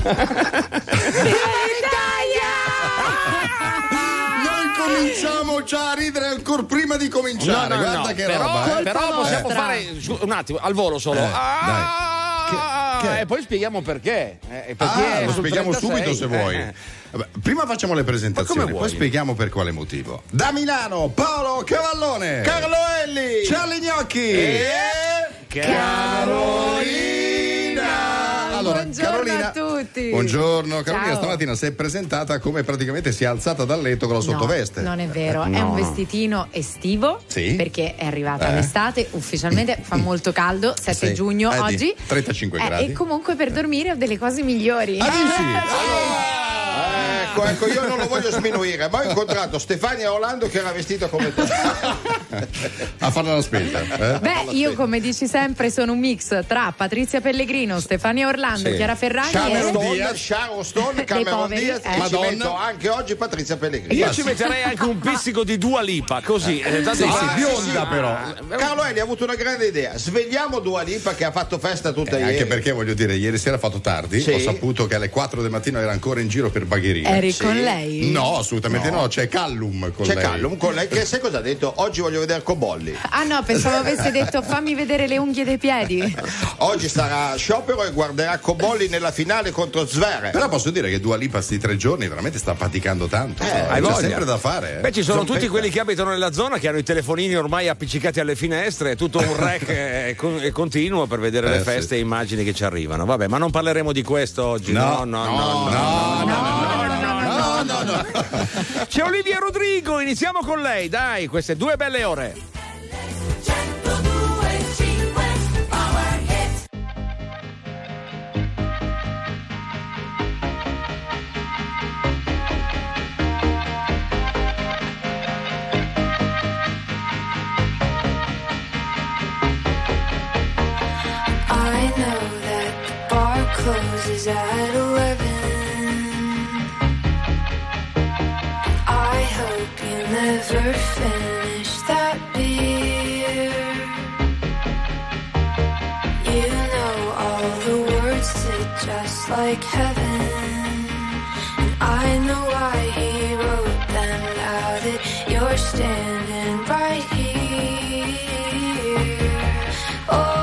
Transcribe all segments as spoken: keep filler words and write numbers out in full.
Cominciamo già a ridere ancora prima di cominciare. No, no, guarda no, che però, roba. Eh. Però possiamo eh. fare un attimo al volo solo. Eh, ah, Che, che? E poi spieghiamo perché. Eh, perché Ah, lo sul spieghiamo trentasei, subito se vuoi. eh. Vabbè, prima facciamo le Ma presentazioni, come poi vuoi? spieghiamo per quale motivo. Da Milano, Paolo Cavallone, Carlo Elli, Charlie Gnocchi e Carolina. Allora, buongiorno Carolina, a tutti. Buongiorno, Carolina. Ciao. Stamattina si è presentata come praticamente si è alzata dal letto con la sottoveste. No, non è vero, è No. un vestitino estivo, Sì. perché è arrivata Eh. l'estate, ufficialmente fa molto caldo, sette Sì. giugno Eh, di oggi. trentacinque Eh, gradi. E comunque per dormire ho delle cose migliori. Ah, dici? ecco, ecco, io non lo voglio sminuire, ma ho incontrato Stefania Orlando che era vestita come te. A fare la spesa. Eh? Beh, io come dici sempre sono un mix tra Patrizia Pellegrino, Stefania Orlando, Sì. Chiara Ferragni Sharon e Stone, Sharon Stone, Dei Cameron poveri, Diaz eh. e ci Madonna. metto anche oggi Patrizia Pellegrini. Io ci metterei anche un pizzico di Dua Lipa, così. eh, tanto Sì, fa- sì, bionda però. Carlo Elli ha avuto una grande idea, svegliamo Dua Lipa che ha fatto festa tutta Eh, ieri. anche perché voglio dire, ieri sera ha fatto tardi, Sì. ho saputo che alle quattro del mattino era ancora in giro per Bagheria. Eri Sì. con lei? No, assolutamente no, c'è Callum con C'è lei. Callum con lei che sai cosa ha detto? Oggi voglio vedere Cobolli. Ah no, pensavo avesse detto fammi vedere le unghie dei piedi. Oggi sarà a sciopero e guarderà Cobolli nella finale contro Zvere. Però posso dire che Dua Lipa sti tre giorni veramente sta faticando tanto. Eh, C'è hai voglia. sempre da fare. Eh. Beh, ci sono Sono tutti pezza. quelli che abitano nella zona che hanno i telefonini ormai appiccicati alle finestre, tutto un rec e, con- e continuo per vedere Eh, le sì. feste e immagini che ci arrivano. Vabbè, ma non parleremo di questo oggi. No, No, no, no, no. no, no, no, no, no, no. C'è Olivia Rodrigo, iniziamo con lei, dai, queste due belle ore. I know that the bar closes at eleven. I hope you never finish that beer. You know all the words to Just Like Heaven, and I know why he wrote them. Now that you're standing right here. Oh,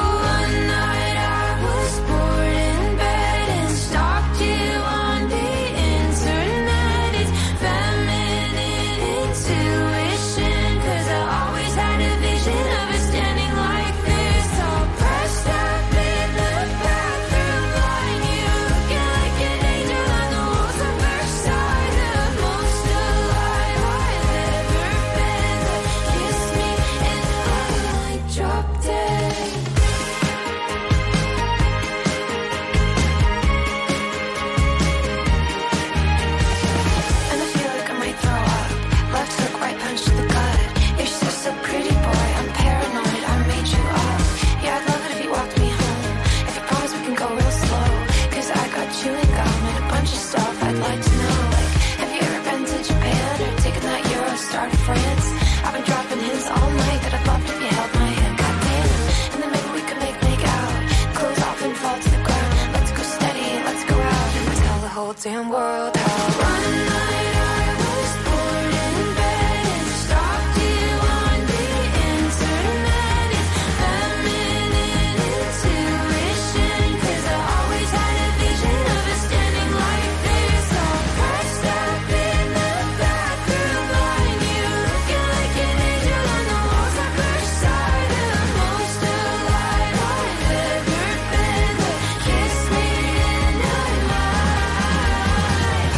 France. I've been dropping hints all night that I'd love if you held my hand. Goddamn. And then maybe we could make make out. Close off and fall to the ground. Let's go steady, let's go out and tell the whole damn world how one night I was bored in bed and stalked you on the internet. It's feminine intuition, 'cause I always had a vision of us standing like this, all pressed up in the bathroom line. You looking like an angel on the walls at first sight. The most alive I've ever been, but kiss me and I might.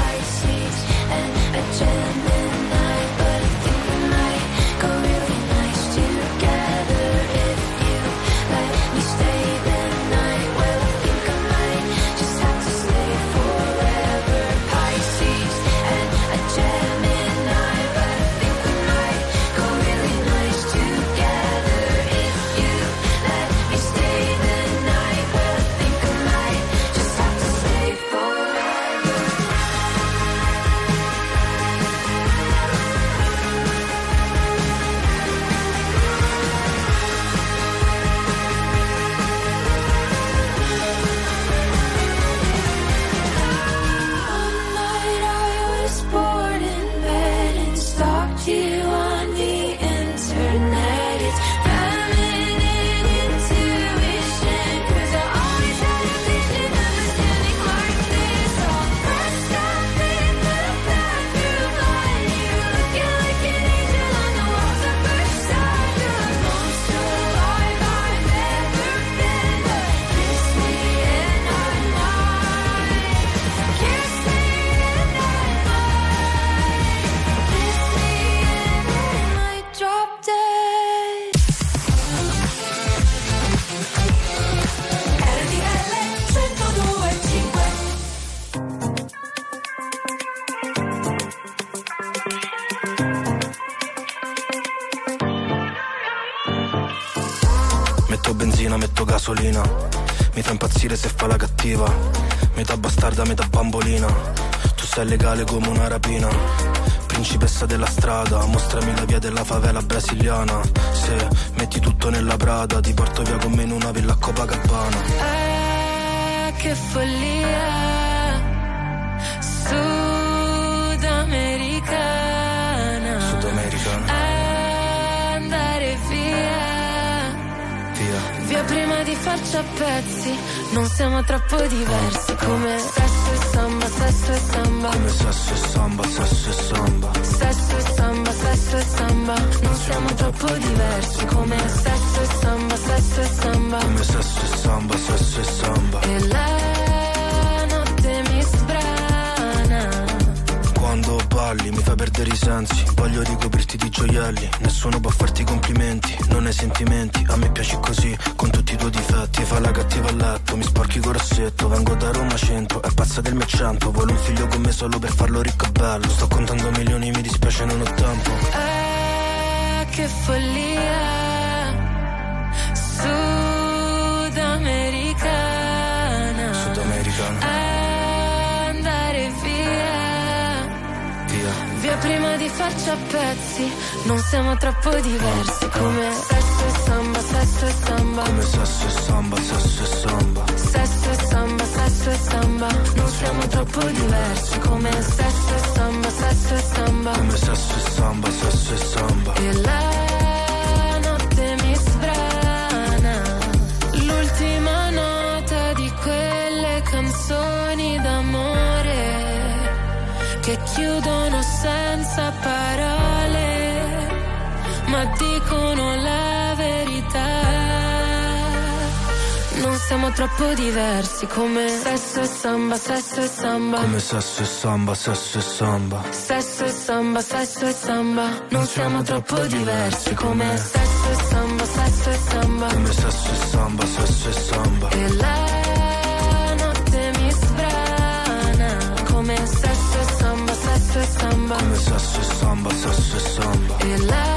metto benzina, metto gasolina. Mi fa impazzire se fa la cattiva. Metà bastarda, metà bambolina. Tu sei legale come una rapina. Principessa della strada, mostrami la via della favela brasiliana. Se metti tutto nella Prada, ti porto via con me in una villa a Copacabana. Ah, che follia. Sudamericana. Sudamericana. Andare via. Via. Via prima di farci a pezzi. Non siamo troppo diversi. Come sesso e samba, sesso e samba. Come sesso e samba, sesso e samba. Sesso e samba, sesso e samba. Non siamo troppo diversi. Come sesso e samba, sesso e samba. Come sesso e samba, sesso e samba. E la notte mi sbrana. Quando balli mi fai perdere i sensi. Voglio ricoprirti di gioielli. Nessuno può farti complimenti. Non hai sentimenti, a me piaci così. Con tutti i tuoi difetti. Fai la cattiva a letto, mi sporchi col rossetto. Vengo da Roma cento, è pazza del mio cento. Vuole un figlio con me solo per farlo ricco e bello. Sto contando milioni, mi dispiace, non ho tempo. Ah, che follia. Sudamericana. Sudamericana. Andare via. Via prima di farci a pezzi. Non siamo troppo diversi. Come sesso e samba, sesso e samba. Come sesso e samba, sesso e samba. Sesso e samba, sesso e samba. Non siamo troppo diversi. Come sesso e samba, sesso e samba. Come sesso e samba, sesso e samba. E la notte mi sbrana. L'ultima nota di quelle canzoni d'amore che chiudono senza parole, ma dicono la verità. Non siamo troppo diversi. Come sesso e samba, sesso e samba. Come sesso e samba, sesso e samba. Sesso e samba, sesso e samba. Non siamo troppo diversi. Come sesso e samba, sesso e samba. Come sesso e samba, sesso e samba. E la notte mi sbrana. Come sesso e samba, sesso e samba. Come sesso e samba, sesso e samba. E la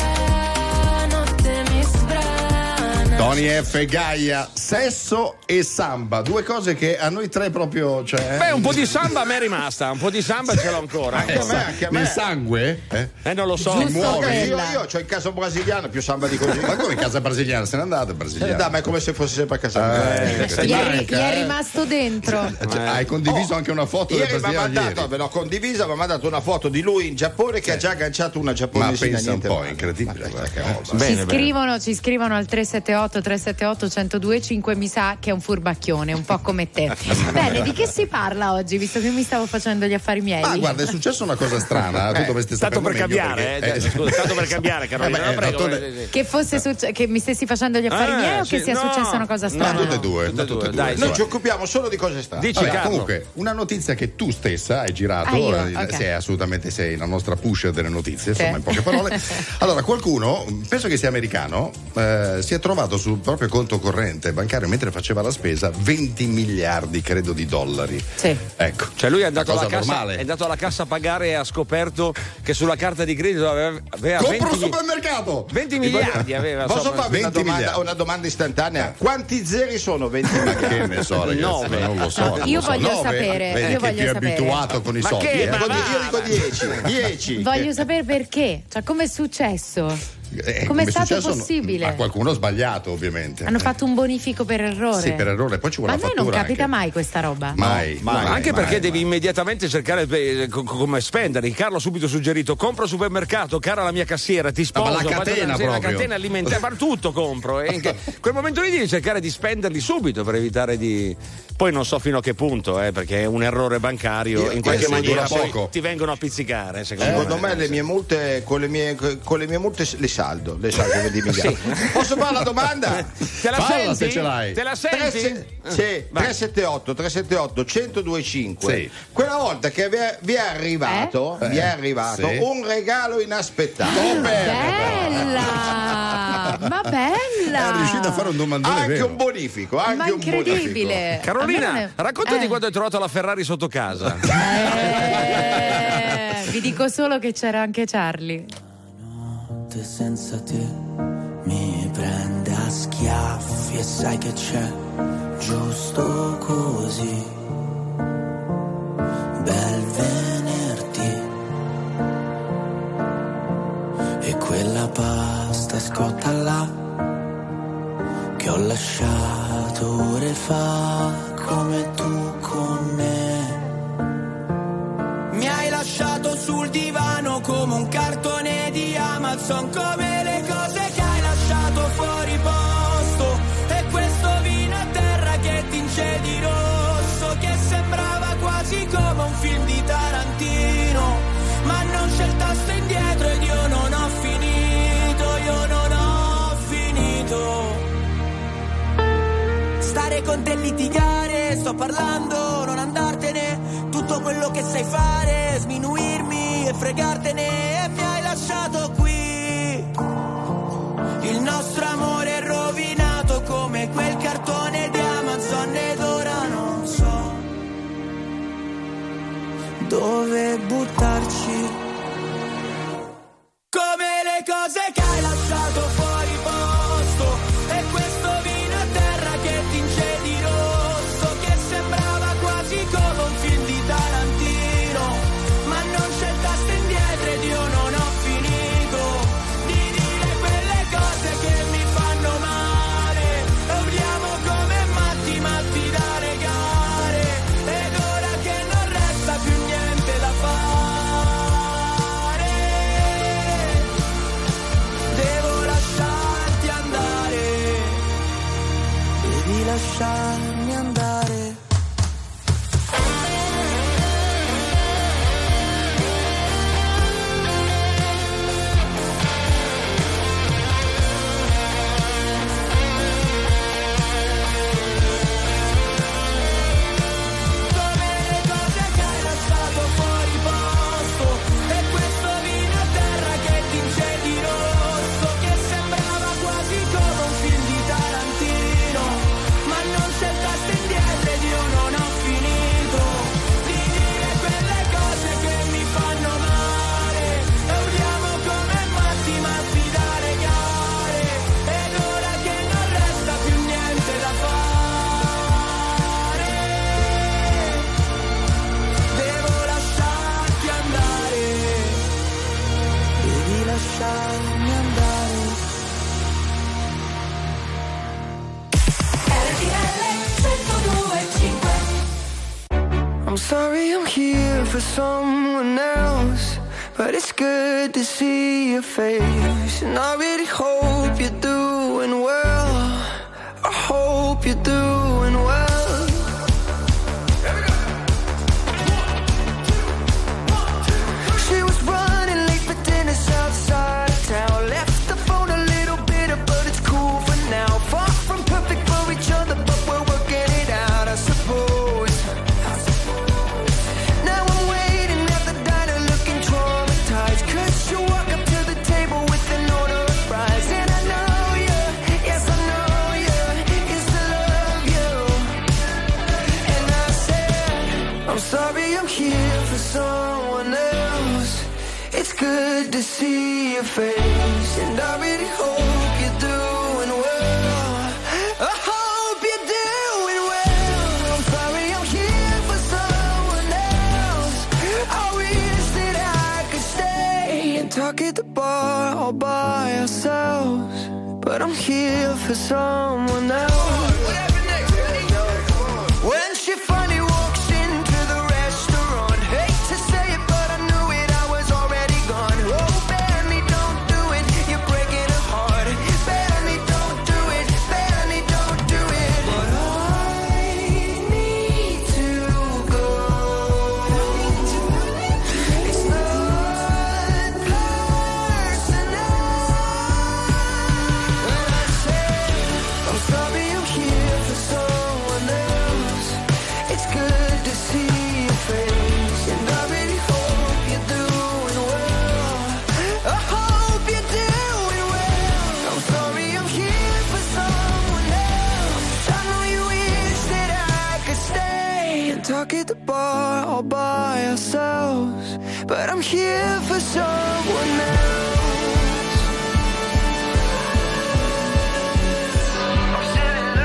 notte mi sbrana. Tony F e Gaia, sesso e samba, due cose che a noi tre proprio, cioè, Beh, un po' di samba a me è rimasta, un po' di samba ce l'ho ancora. Anche a me, anche a me. nel sangue? Eh? Eh, non lo so. Giusto muove. Io, quella. io ho il caso brasiliano, più samba di così. Ma come in casa brasiliana? Se n'è andata Eh, brasiliana? dai, ma è come se fosse sempre a casa mia. Eh, Eh, se Gli è, ri- manca, gli è eh. rimasto dentro. Cioè, hai condiviso Oh, anche una foto del Ieri mi ha brasiliano mandato, ieri. ve l'ho condivisa, mi ha mandato una foto di lui in Giappone che ha già agganciato una Ma giapponesina. pensa un niente po', male. incredibile. Ma che pensa roba. Bene, ci bene. scrivono, ci scrivono al tre sette otto tre sette otto uno zero due cinque. Mi sa che è un furbacchione, un po' come te. Bene, di che si parla oggi, visto che mi stavo facendo gli affari miei? Ma guarda, è successa una cosa strana. Tu dovresti Tanto saperlo per meglio cambiare, perché- eh, scusa, tanto per cambiare, Carolina, Eh beh, la prego. dottore- eh, eh, Che fosse succe- che mi stessi facendo gli affari Ah, miei o sì, che sia no, successa una cosa no, strana? tutte e due, Tutte e tutte e due, due. dai, Noi ci occupiamo solo di cose strane. Dici, Vabbè, Carlo. comunque, una notizia che tu stessa hai girato, Ah, io? eh, Ok. sei assolutamente sei la nostra pusher delle notizie, Sì. insomma, in poche parole. Allora, qualcuno, penso che sia americano, eh, si è trovato sul proprio conto corrente bancario mentre faceva la spesa venti miliardi, credo, di dollari. Sì. Ecco. Cioè lui è andato, Una alla cosa cassa, normale. è andato alla cassa a pagare e ha scoperto che sulla carta di credito aveva, aveva Compro un venti, supermercato! venti miliardi aveva. Posso insomma. farvi una venti domanda, miliardi. una domanda istantanea? Quanti zeri sono venti Ma miliardi? che ne so, ragazzi, Nove. ma non lo so. non Io lo so. voglio Nove? sapere, Vedi io che voglio più è sapere. abituato con i Ma soldi. che? eh. Io Ma dico- io va, dico dieci. dieci. Voglio sapere perché, cioè come è successo? Eh, Com'è come stato successo? possibile? Ma qualcuno ha sbagliato, ovviamente. Hanno Eh. fatto un bonifico per errore. Sì, per errore, poi ci vuole Ma la a me non fattura capita anche. mai questa roba. Mai, No, mai, Ma anche mai, perché mai. devi immediatamente cercare eh, co- come spenderli. Carlo ha subito suggerito: compro al supermercato, cara la mia cassiera, ti sposo. Ah, ma la faccio catena una- sì, la proprio. catena alimentare, ma tutto compro. E in che- quel momento lì devi cercare di spenderli subito per evitare di. Poi non so fino a che punto, eh, perché un errore bancario Io- in qualche eh, sì, maniera dura poi poco. ti vengono a pizzicare. Secondo, Secondo me le mie multe, con le mie, con le mie multe le saldo, le saldo venti miliardi. Posso fare la domanda? Te la Falla senti? se ce l'hai. Te la Tre senti? se- sì, Vai. tre sette otto tre sette otto uno zero due cinque. Sì. Quella volta che vi è, vi è arrivato, Eh? vi è arrivato Sì. un regalo inaspettato. Bella! Ma bella! È riuscito a fare un domandone Anche vero. un bonifico, anche Ma un bonifico. incredibile! Carolina, A me non è- raccontati Eh. quando hai trovato la Ferrari sotto casa. Eh, vi dico solo che c'era anche Charlie. Notte senza te mi prende a schiaffi e sai che c'è giusto così. Bel venerdì e quella pasta scotta là che ho lasciato ore fa, come tu con me. Mi hai lasciato sul divano come un cartone di Amazon, come le cose che hai lasciato fuori posto, e questo vino a terra che tinge di rosso, che sembrava quasi come un film di Tarantino, ma non c'è il tasto indietro ed io non ho finito, io non ho finito. Stare con te e litigare, sto parlando, non andartene, tutto quello che sai fare, sminuirmi e fregartene, e mi hai lasciato qui. Il nostro amore è rovinato come quel cartone di Amazon ed ora non so dove buttarci. Come le cose che hai lasciato fuori posto, e questo vino a terra che tinge di rosso, che sembrava quasi come un film di Tarantino, ma non c'è il tasto indietro ed io non ho finito di dire quelle cose che mi fanno male, e urliamo come matti, matti da regare, ed ora che non resta più niente da fare, devo lasciarti andare, devi lasciarmi andare. Come le cose che hai lasciato fuori posto, e questo vino a terra che tinge di rosso, che sembrava quasi come un film di Tarantino, ma non c'è il tasto indietro ed io non ho finito di dire quelle cose che mi fanno male, e urliamo come matti, matti da regare, ed ora che non resta più niente da fare, devo lasciarti andare, devi lasciarmi andare. I'm sorry I'm here for someone else, but it's good to see your face, and I really hope you're doing well, I hope you're doing well. She was running late for dinner outside of town, left the phone a little bitter, but it's cool for now. Far from perfect for each other, but we're working it out, I suppose. Now I'm waiting at the diner looking traumatized, 'cause you walk up to the table with an order of fries, and I know you, yes I know you, used to love you. And I said, I'm sorry I'm here for someone else, it's good to see your face, and I really hope you're doing well, I hope you're doing well. I'm sorry I'm here for someone else, I wish that I could stay and talk at the bar all by ourselves, but I'm here for someone else. When she finally walks into the restaurant, hate to say it but I knew it, I was already gone. Oh Benny, don't do it, you're breaking her heart. Benny, don't do it, Benny, don't do it. But I need to go. It's not personal. When I say I'm sorry I'm here for someone else, it's good to see your face, and I really hope you're doing well, I hope you're doing well. I'm sorry I'm here for someone else, I know you wish that I could stay and talk at the bar all by ourselves, but I'm here for someone else. I'm sitting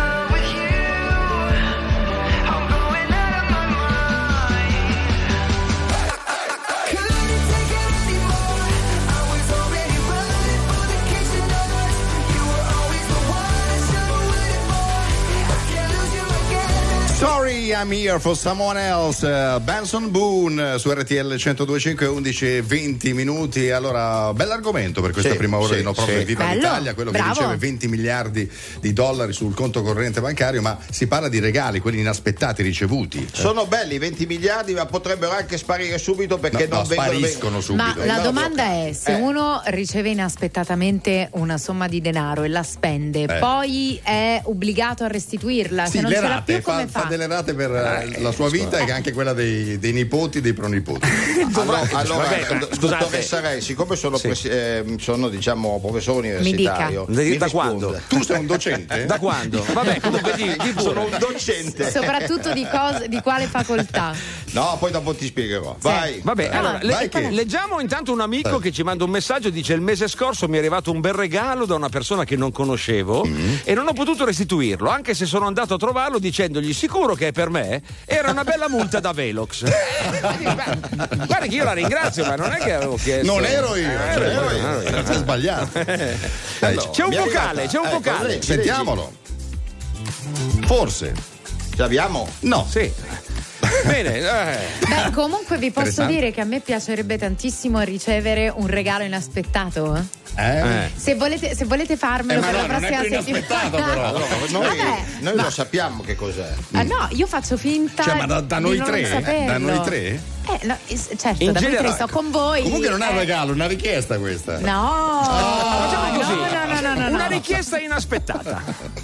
I'm Here for Someone Else, uh, Benson Boone su R T L centodue e cinque, undici e venti minuti. Allora, bell'argomento per questa Sì, prima ora sì, di No Profit sì. Viva Bello, l'Italia, quello bravo. che riceve venti miliardi di dollari sul conto corrente bancario, ma si parla di regali, quelli inaspettati ricevuti. Sono belli venti miliardi, ma potrebbero anche sparire subito perché No, non no, vengono spariscono subito. Ma la no, domanda è: se eh. uno riceve inaspettatamente una somma di denaro e la spende, Eh. poi è obbligato a restituirla? Sì, se non le ce l'ha rate, più, come fa, fa? fa delle rate per eh, la sua vita e anche quella dei, dei nipoti e dei pronipoti. Allora, allora Vabbè, ma do- scusate. dottoressa Rei, siccome sono, Sì. presi- eh, sono diciamo professore universitario, Mi dica. mi Da risponda. quando? Tu sei un docente? Da quando? Vabbè, comunque di, di Sono un docente. Soprattutto di, cos- di quale facoltà? No, poi dopo ti spiegherò. Vai. Vabbè, Ah, allora, le- vai che- leggiamo intanto un amico che ci manda un messaggio, dice: il mese scorso mi è arrivato un bel regalo da una persona che non conoscevo e non ho potuto restituirlo, anche se sono andato a trovarlo dicendogli sicuro che è per me, era una bella multa da Velox. Guarda che io la ringrazio, ma non è che avevo chiesto. Non ero io, Eh, cioè, ero ero io. io. Sei sbagliato. Allora, C'è un mi è vocale, arrivata- c'è un ecco, vocale. leggi, Sentiamolo. Forse. Ce l'abbiamo? No. Sì. Bene, eh. Beh, comunque vi posso Interessante. dire che a me piacerebbe tantissimo ricevere un regalo inaspettato. eh. Eh? Eh. Se volete, se volete farmelo Eh, ma per no, la non è prossima più inaspettato, settimana. però. Allora, noi Vabbè, noi ma- lo sappiamo che cos'è. Ah, no, io faccio finta Cioè, ma da, da di noi non tre? saperlo. Da noi tre? Eh, no, eh, certo, In da voi tre generale. sto con voi. Comunque non è un eh. regalo, è una richiesta questa. No, Facciamo così. no, no, no, no, no, Una no. richiesta inaspettata.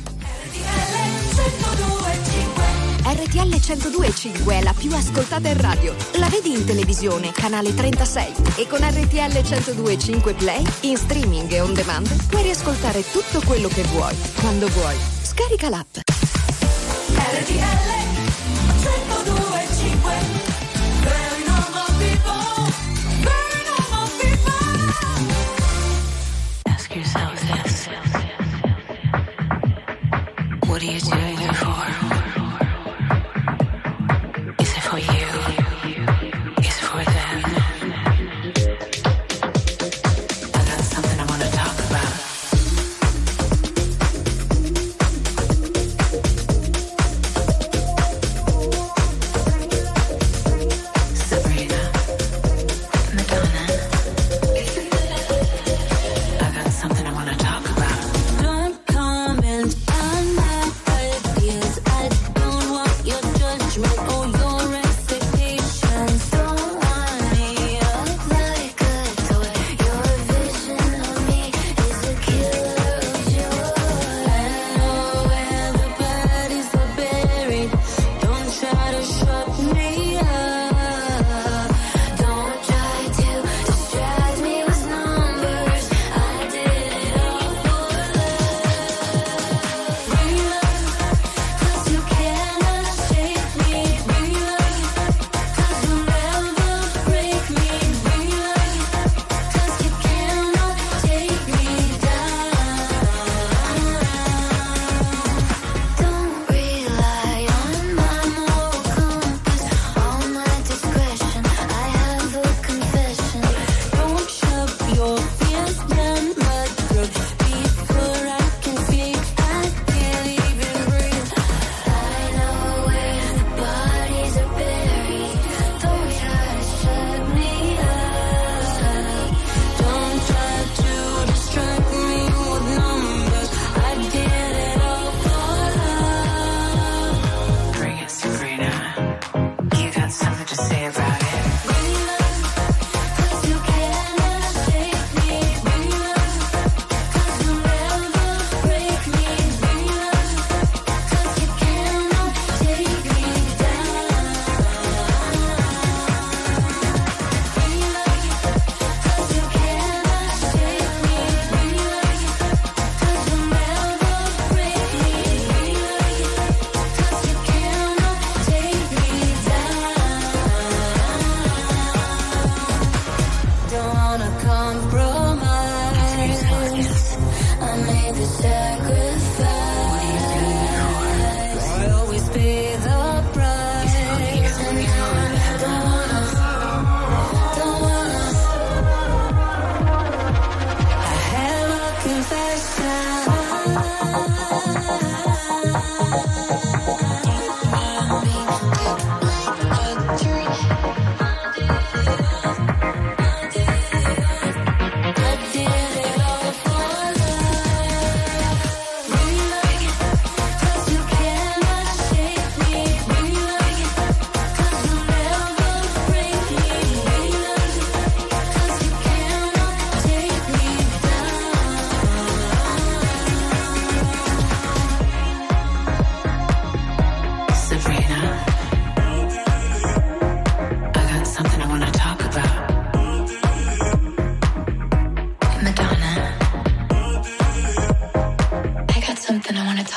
R T L centodue e cinque è la più ascoltata in radio. La vedi in televisione, canale trentasei. E con R T L centodue e cinque Play, in streaming e on demand, puoi riascoltare tutto quello che vuoi, quando vuoi. Scarica l'app. R T L centodue e cinque. Very normal people. Very normal people. Ask yourself this. What are you doing it for? Is it for you? Is it for them? I got something I want to talk about. Sabrina, Madonna. I got something I want to talk about. Don't comment on my ideas. I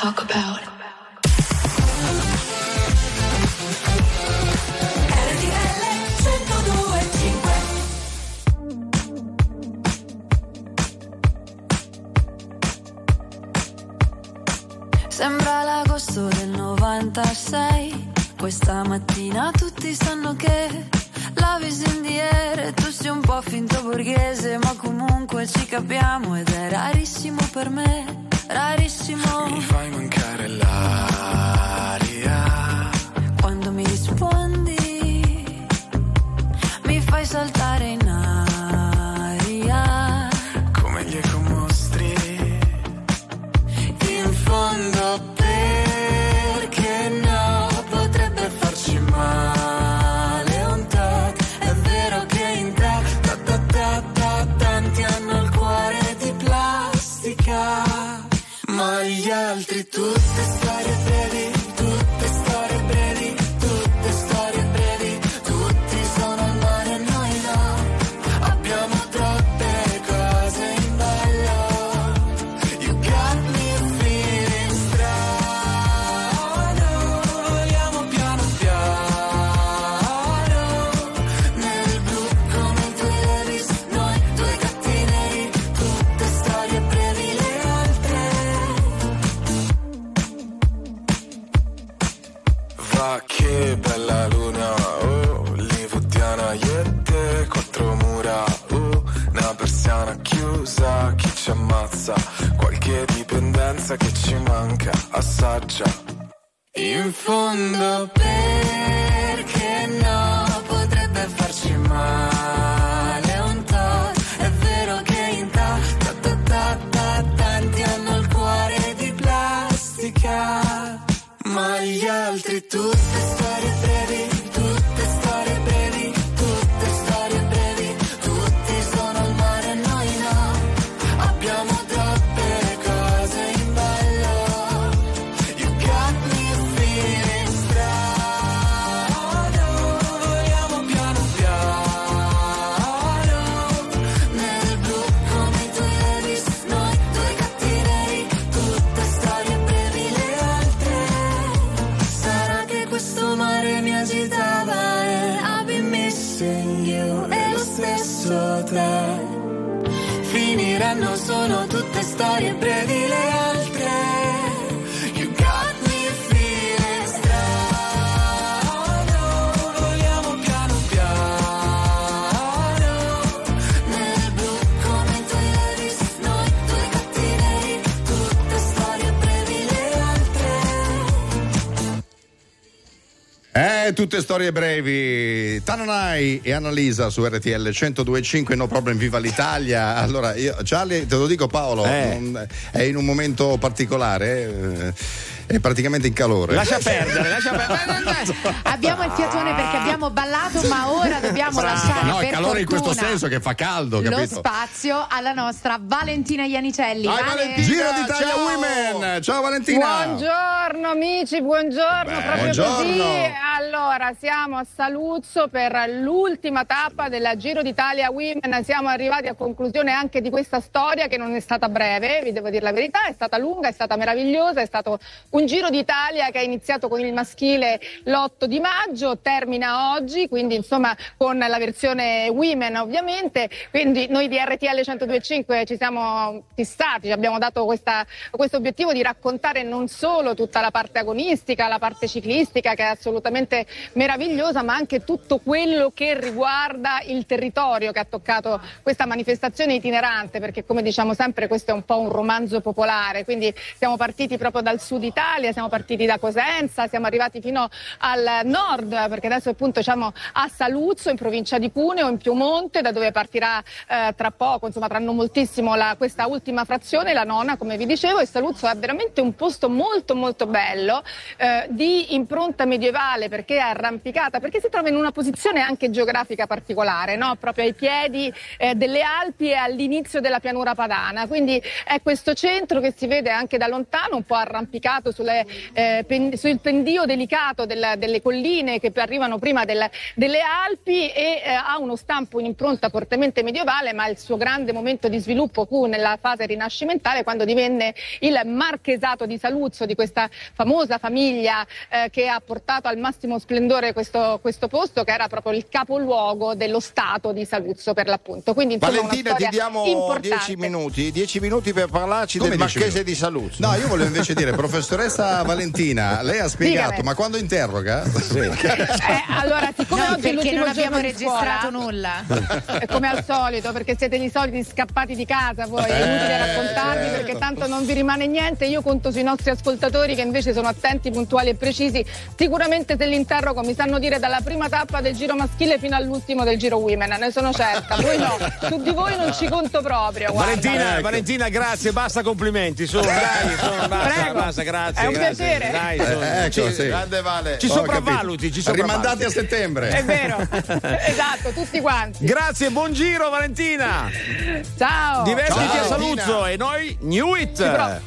talk about. Sembra l'agosto del novantasei. Questa mattina tutti sanno che lavi sendiere, tu sei un po' finto borghese, ma comunque ci capiamo ed è rarissimo per me, rarissimo. Mi fai mancare l'aria quando mi rispondi, mi fai saltare in aria come gli ecomostri. In fondo perché no, potrebbe farci male un tot. È vero che in te ta ta ta ta tanti hanno il cuore di plastica, ma gli altri tutte storie brevi, tutte storie brevi, tutte storie brevi. Tutti sono al mare, noi no, abbiamo troppe cose in ballo. You got me feeling strano, vogliamo piano piano nel blu come i tuoi Levi's, noi due gatti neri. Tutte storie brevi, le altre. Va che bella luna, oh, hollywoodiana, io e te, quattro mura, oh, una persiana chiusa, chi ci ammazza, qualche dipendenza che ci manca, assaggia. In fondo perché no, potrebbe farci male un tot. È vero che in ta ta ta ta ta tanti hanno il cuore di plastica, ma gli altri tutte storie brevi, tutte storie brevi, tutte storie brevi. Tutti sono al mare, noi no, abbiamo troppe cose in ballo. You got me feeling strano, vogliamo piano piano nel blu come i tuoi Levi's, noi due gatti neri. Tutte storie brevi, le altre. Sarà che questo mare mi agitava e I've been missing you, e lo stesso te. Finiranno, sono tutte storie brevi, le altre. You got me feeling strano, vogliamo piano piano nel blu come i tuoi Levi's, noi due gatti neri. Tutte storie brevi, le altre. Eh, tutte storie brevi. Tananai e Annalisa su R T L centodue e cinque, no problem, viva l'Italia. Allora, io, Charlie, te lo dico Paolo, Eh. non- è in un momento particolare, eh, è praticamente in calore. Lascia perdere, lascia perdere. Abbiamo il fiatone perché abbiamo ballato, ma ora dobbiamo lasciare No, per è calore in questo fortuna senso che fa caldo, lo capito? spazio alla nostra Valentina Ianicelli. Dai, Vale. Valentina, Giro d'Italia ciao. Women. Ciao Valentina. Buongiorno amici, buongiorno, Beh, proprio buongiorno. così. Allora, siamo a Saluzzo per l'ultima tappa della Giro d'Italia Women. Siamo arrivati a conclusione anche di questa storia che non è stata breve, vi devo dire la verità, è stata lunga, è stata meravigliosa, è stato un Giro d'Italia che ha iniziato con il maschile l'otto di maggio, termina oggi, quindi insomma con la versione Women ovviamente. Quindi noi di R T L centodue e cinque ci siamo fissati, ci abbiamo dato questa, questo obiettivo di raccontare non solo tutta la parte agonistica, la parte ciclistica che è assolutamente meravigliosa, ma anche tutto quello che riguarda il territorio che ha toccato questa manifestazione itinerante, perché come diciamo sempre questo è un po' un romanzo popolare, quindi siamo partiti proprio dal sud Italia, siamo partiti da Cosenza, siamo arrivati fino al nord, perché adesso appunto siamo a Saluzzo in provincia di Cuneo, in Piemonte, da dove partirà eh, tra poco, insomma tra non moltissimo la, questa ultima frazione, la nona come vi dicevo. E Saluzzo è veramente un posto molto molto bello, eh, di impronta medievale, perché che è arrampicata, perché si trova in una posizione anche geografica particolare, no? Proprio ai piedi eh, delle Alpi e all'inizio della pianura padana, quindi è questo centro che si vede anche da lontano, un po' arrampicato sulle, eh, pen, sul pendio delicato del, delle colline che arrivano prima del, delle Alpi e eh, ha uno stampo, un'impronta fortemente medievale, ma il suo grande momento di sviluppo fu nella fase rinascimentale, quando divenne il marchesato di Saluzzo, di questa famosa famiglia eh, che ha portato al massimo splendore questo, questo posto, che era proprio il capoluogo dello stato di Saluzzo per l'appunto. Quindi, insomma, Valentina, ti diamo dieci minuti, dieci minuti per parlarci Come del Marchese minuti? di Saluzzo. No, io volevo invece dire, professoressa Valentina, lei ha spiegato, Dígame. ma quando interroga? Sì. Eh, allora, siccome No, oggi è perché l'ultimo non abbiamo giorno di registrato scuola, nulla. è come al solito, perché siete i soliti scappati di casa, voi è Eh, inutile raccontarvi, certo. perché tanto non vi rimane niente. Io conto sui nostri ascoltatori che invece sono attenti, puntuali e precisi. Sicuramente se li interrogo mi sanno dire dalla prima tappa del giro maschile fino all'ultimo del giro women, ne sono certa. Voi no, su di voi non ci conto proprio. Guarda. Valentina, Ecco. Valentina, grazie, basta complimenti, su, dai, su, basta, Prego. basta, grazie. È un grazie. piacere. Dai, su. Eh, ecco, ci, sì. Grande Vale. ci Ho sopravvaluti, capito. ci sopravvaluti. Rimandati a settembre. È vero, esatto, tutti quanti. Grazie, buon giro Valentina. Ciao. Divertiti Ciao, a Saluzzo Valentina. e noi New It. provo.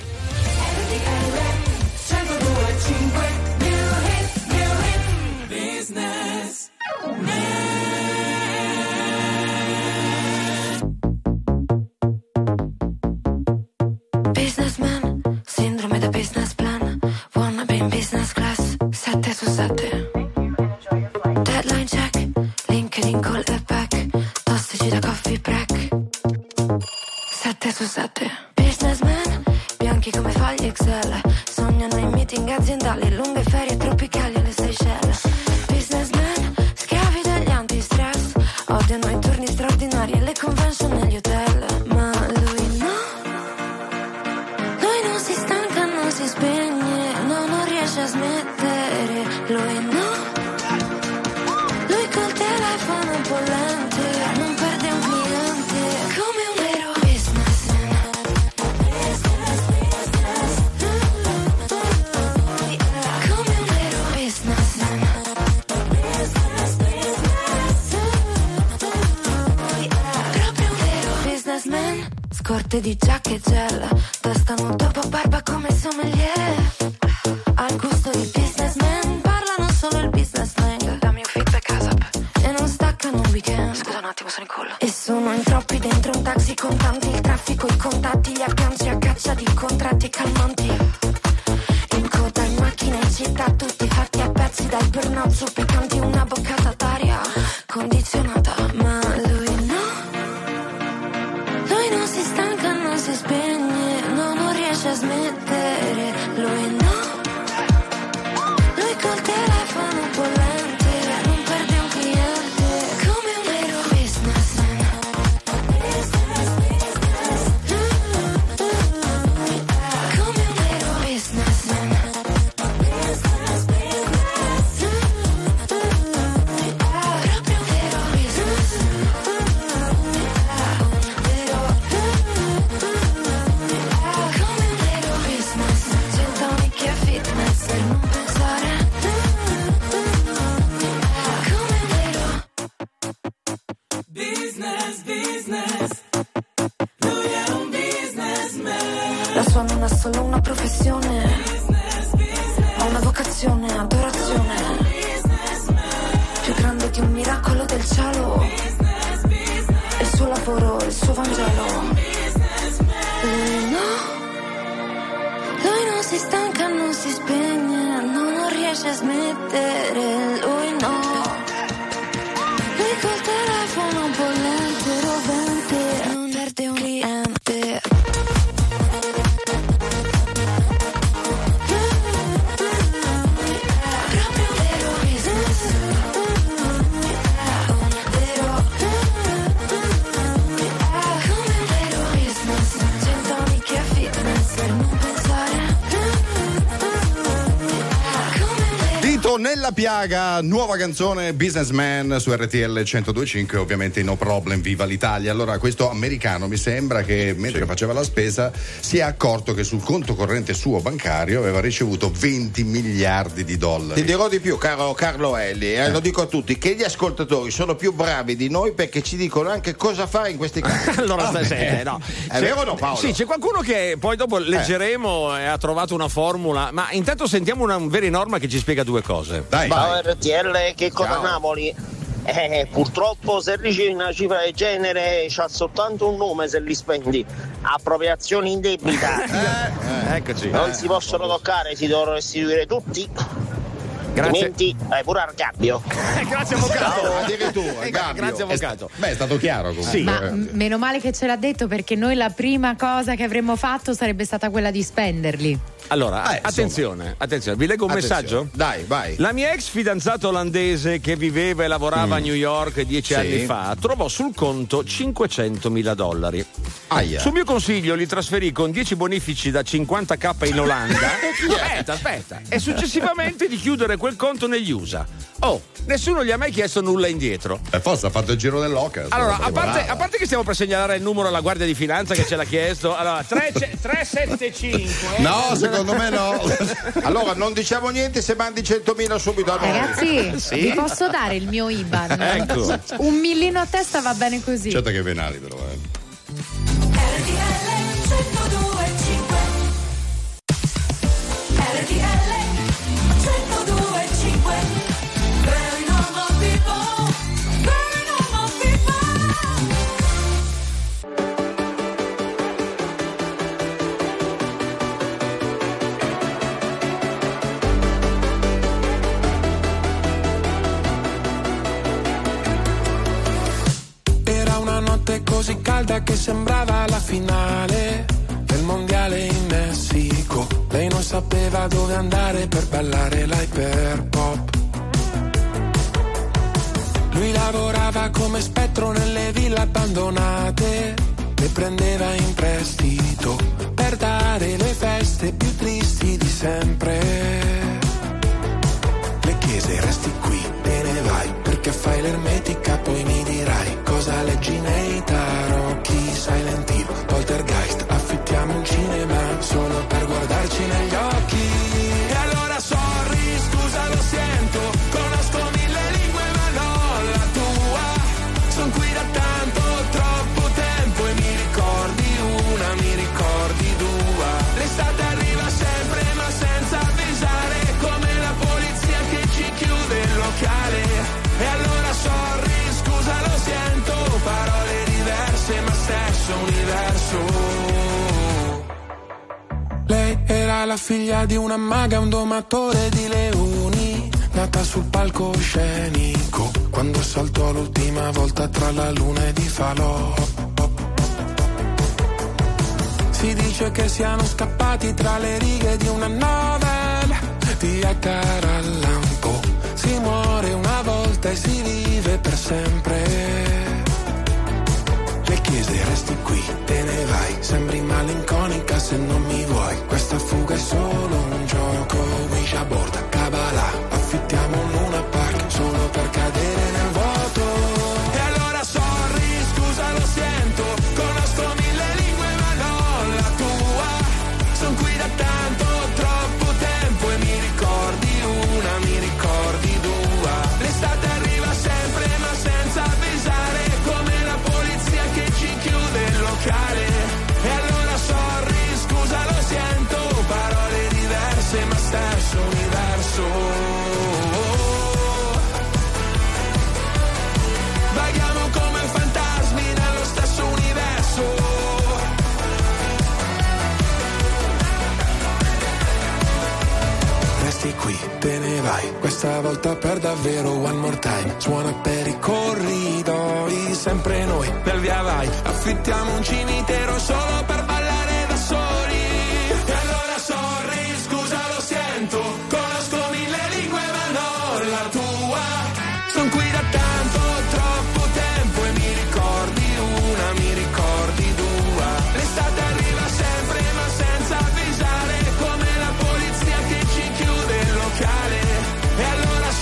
Businessman, sindrome da business plan. Wanna be in business class, sette su sette. Deadline check, LinkedIn call e back. Tossici da coffee break, sette su sette. Businessman, bianchi come fogli Excel. Sognano in meeting aziendali, lunghe ferie tropicali alle Seychelles. Businessman, schiavi degli anti-stress. Odiano i turni straordinari e le convention negli hotel. Ma lui no. Lui non si stanca, non si spegne, no, non riesce a smettere. Lui no. Lui col telefono bollente, non perde un cliente. Come un vero businessman. Come un vero businessman. Proprio un vero businessman. Scorte di giacca e gel, testa nuda dopo barba come sommelier. Al gusto di businessman, parlano solo il business slang. Dammi un feedback ASAP e non staccano un weekend. Scusa un attimo, sono in collo. E sono in troppi dentro un taxi, contanti, il traffico, i contatti, gli agganci a caccia di contratti calmanti. In coda in macchina in città, tutti fatti a pezzi dal burnout, zuppicanti, una boccata d'aria condizionata. Ma lui no. Lui non si stanca, non si spegne, no, non riesce a smettere. Lui no. Lui col telefono bollente, non perde un cliente. Come un vero businessman. Come un vero businessman. Proprio un vero businessman. Come un vero business. Centonic e fitness per non pensare. Come un vero Business, business. Lui è un businessman. la sua non è solo una professione, ha una vocazione, adorazione. Più grande di un miracolo del cielo. Il suo lavoro, il suo Vangelo. Lui no. Lui non si stanca, non si spegne, no, non riesce a smettere. Lui no. Lui col telefono bollente, rovente, non perde un cliente. Proprio un vero business. Un vero. Come un vero business. Centonic e fitness per non pensare. Come un vero. Dito nella Della Piaga, nuova canzone Businessman su R T L centodue e cinque, ovviamente No Problem, viva l'Italia. Allora, questo americano mi sembra che mentre sì. faceva la spesa si è accorto che sul conto corrente suo bancario aveva ricevuto venti miliardi di dollari. Ti dirò di più, caro Carlo Elli, eh, eh. lo dico a tutti, che gli ascoltatori sono più bravi di noi perché ci dicono anche cosa fare in questi casi. Allora, ah, stai, no. È vero o no, Paolo? Sì, c'è qualcuno che poi dopo leggeremo eh. e ha trovato una formula, ma intanto sentiamo una vera norma che ci spiega due cose. Dai. Ciao R T L, che cosa Napoli? Eh, purtroppo se ricevi una cifra del genere c'ha soltanto un nome se li spendi: appropriazione indebita. eh, eccoci. Non eh. si possono toccare, si devono restituire tutti. Grazie. Altrimenti vai pure al gabbio. Grazie avvocato. Addirittura, eh, grazie avvocato. Beh, è stato chiaro comunque. Sì. Ma m- meno male che ce l'ha detto, perché noi la prima cosa che avremmo fatto sarebbe stata quella di spenderli. Allora, eh, attenzione, attenzione, vi leggo un Attenzione. messaggio? Dai, vai. La mia ex fidanzata olandese che viveva e lavorava Mm. a New York dieci Sì. anni fa trovò sul conto cinquecentomila dollari. Aia. Su mio consiglio li trasferì con dieci bonifici da cinquanta k in Olanda. aspetta, aspetta. E successivamente di chiudere quel conto negli U S A. Oh, nessuno gli ha mai chiesto nulla indietro. E forse ha fatto il giro dell'Oca. Allora, a parte, a parte che stiamo per segnalare il numero alla Guardia di Finanza che ce l'ha chiesto. Allora, tre sette cinque. No, secondo me no. Allora, non diciamo niente se mandi centomila subito a noi. Ragazzi, Sì? vi posso dare il mio I B A N? Ecco. Un millino a testa va bene così. Certo che venali però, eh. R T L centodue e cinque. R T L centodue e cinque. Very normal people. Very normal people. Era una notte così calda che sembrava la finale del mondiale in Messico. Lei non sapeva dove andare per ballare l'hyperpop. Lui lavorava come spettro nelle ville abbandonate, le prendeva in prestito per dare le feste più tristi di sempre. Le chiese: resti qui, te ne vai, perché fai l'ermetica, poi mi dirai cosa leggi nei tarocchi, Silent Hill, Poltergeist, affittiamo un cinema solo per guardarci negli occhi. E allora sorry, scusa, lo sento, conosco mille lingue ma non la tua, son qui da tanto, troppo tempo e mi ricordi una, mi ricordi due. L'estate arriva sempre ma senza avvisare, come la polizia che ci chiude il locale. E allora sorry, scusa, lo sento, parole diverse ma stesso universo. Lei era la figlia di una maga, un domatore di leoni, nata sul palcoscenico quando saltò l'ultima volta tra la luna ed i falò. Si dice che siano scappati tra le righe di una novella di Edgar Allan Poe. Si muore una volta e si vive per sempre. Le chiese: resti qui, te ne vai, sembri malinconica se non mi vuoi. Questa fuga è solo un gioco, Ouija board, Kabbalah, affittiamo un Luna Park solo per cadere nel vuoto. E allora sorry, scusa, lo sento, conosco mille lingue ma non la tua, son qui da tanto, troppo tempo e mi ricordi una, mi ricordi due. L'estate arriva sempre ma senza avvisare, come la polizia che ci chiude il locale. E allora sorry, scusa, lo sento, parole diverse ma stesso universo. Vaghiamo come fantasmi nello stesso universo. Resti qui, te ne vai, questa volta per davvero, one more time. Suona per i corridoi, sempre noi nel via vai. Affittiamo un cimitero solo per ballare da soli. E allora sorry, scusa, lo sento, conosco mille lingue ma non la tua, son qui da tanto, troppo tempo e mi ricordi una, mi ricordi due. L'estate arriva sempre ma senza avvisare, come la polizia che ci chiude il locale. E allora